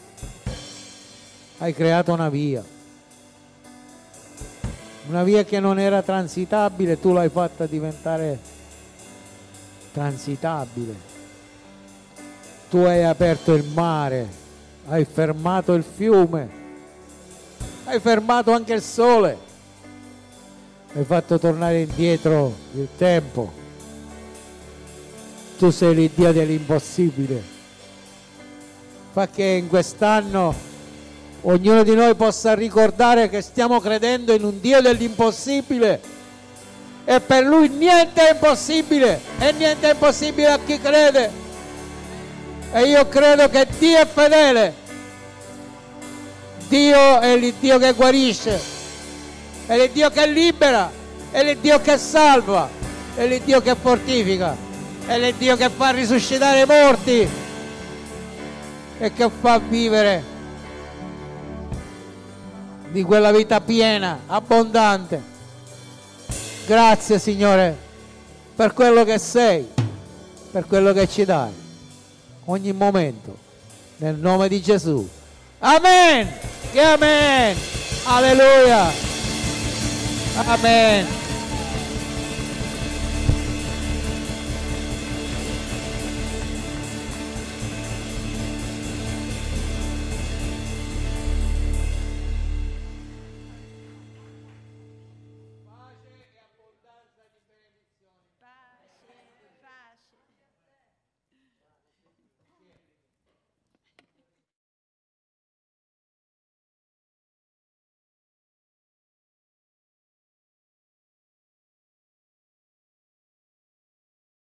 Hai creato una via, una via che non era transitabile, tu l'hai fatta diventare transitabile. Tu hai aperto il mare, hai fermato il fiume, hai fermato anche il sole, hai fatto tornare indietro il tempo. Tu sei il Dio dell'impossibile. Fa che in quest'anno ognuno di noi possa ricordare che stiamo credendo in un Dio dell'impossibile e per Lui niente è impossibile e niente è impossibile a chi crede. E io credo che Dio è fedele. Dio è il Dio che guarisce, è il Dio che libera, è il Dio che salva, è il Dio che fortifica, è il Dio che fa risuscitare i morti e che fa vivere di quella vita piena, abbondante. Grazie, Signore, per quello che sei, per quello che ci dai ogni momento, nel nome di Gesù. Amen e amen. Alleluia. Amen.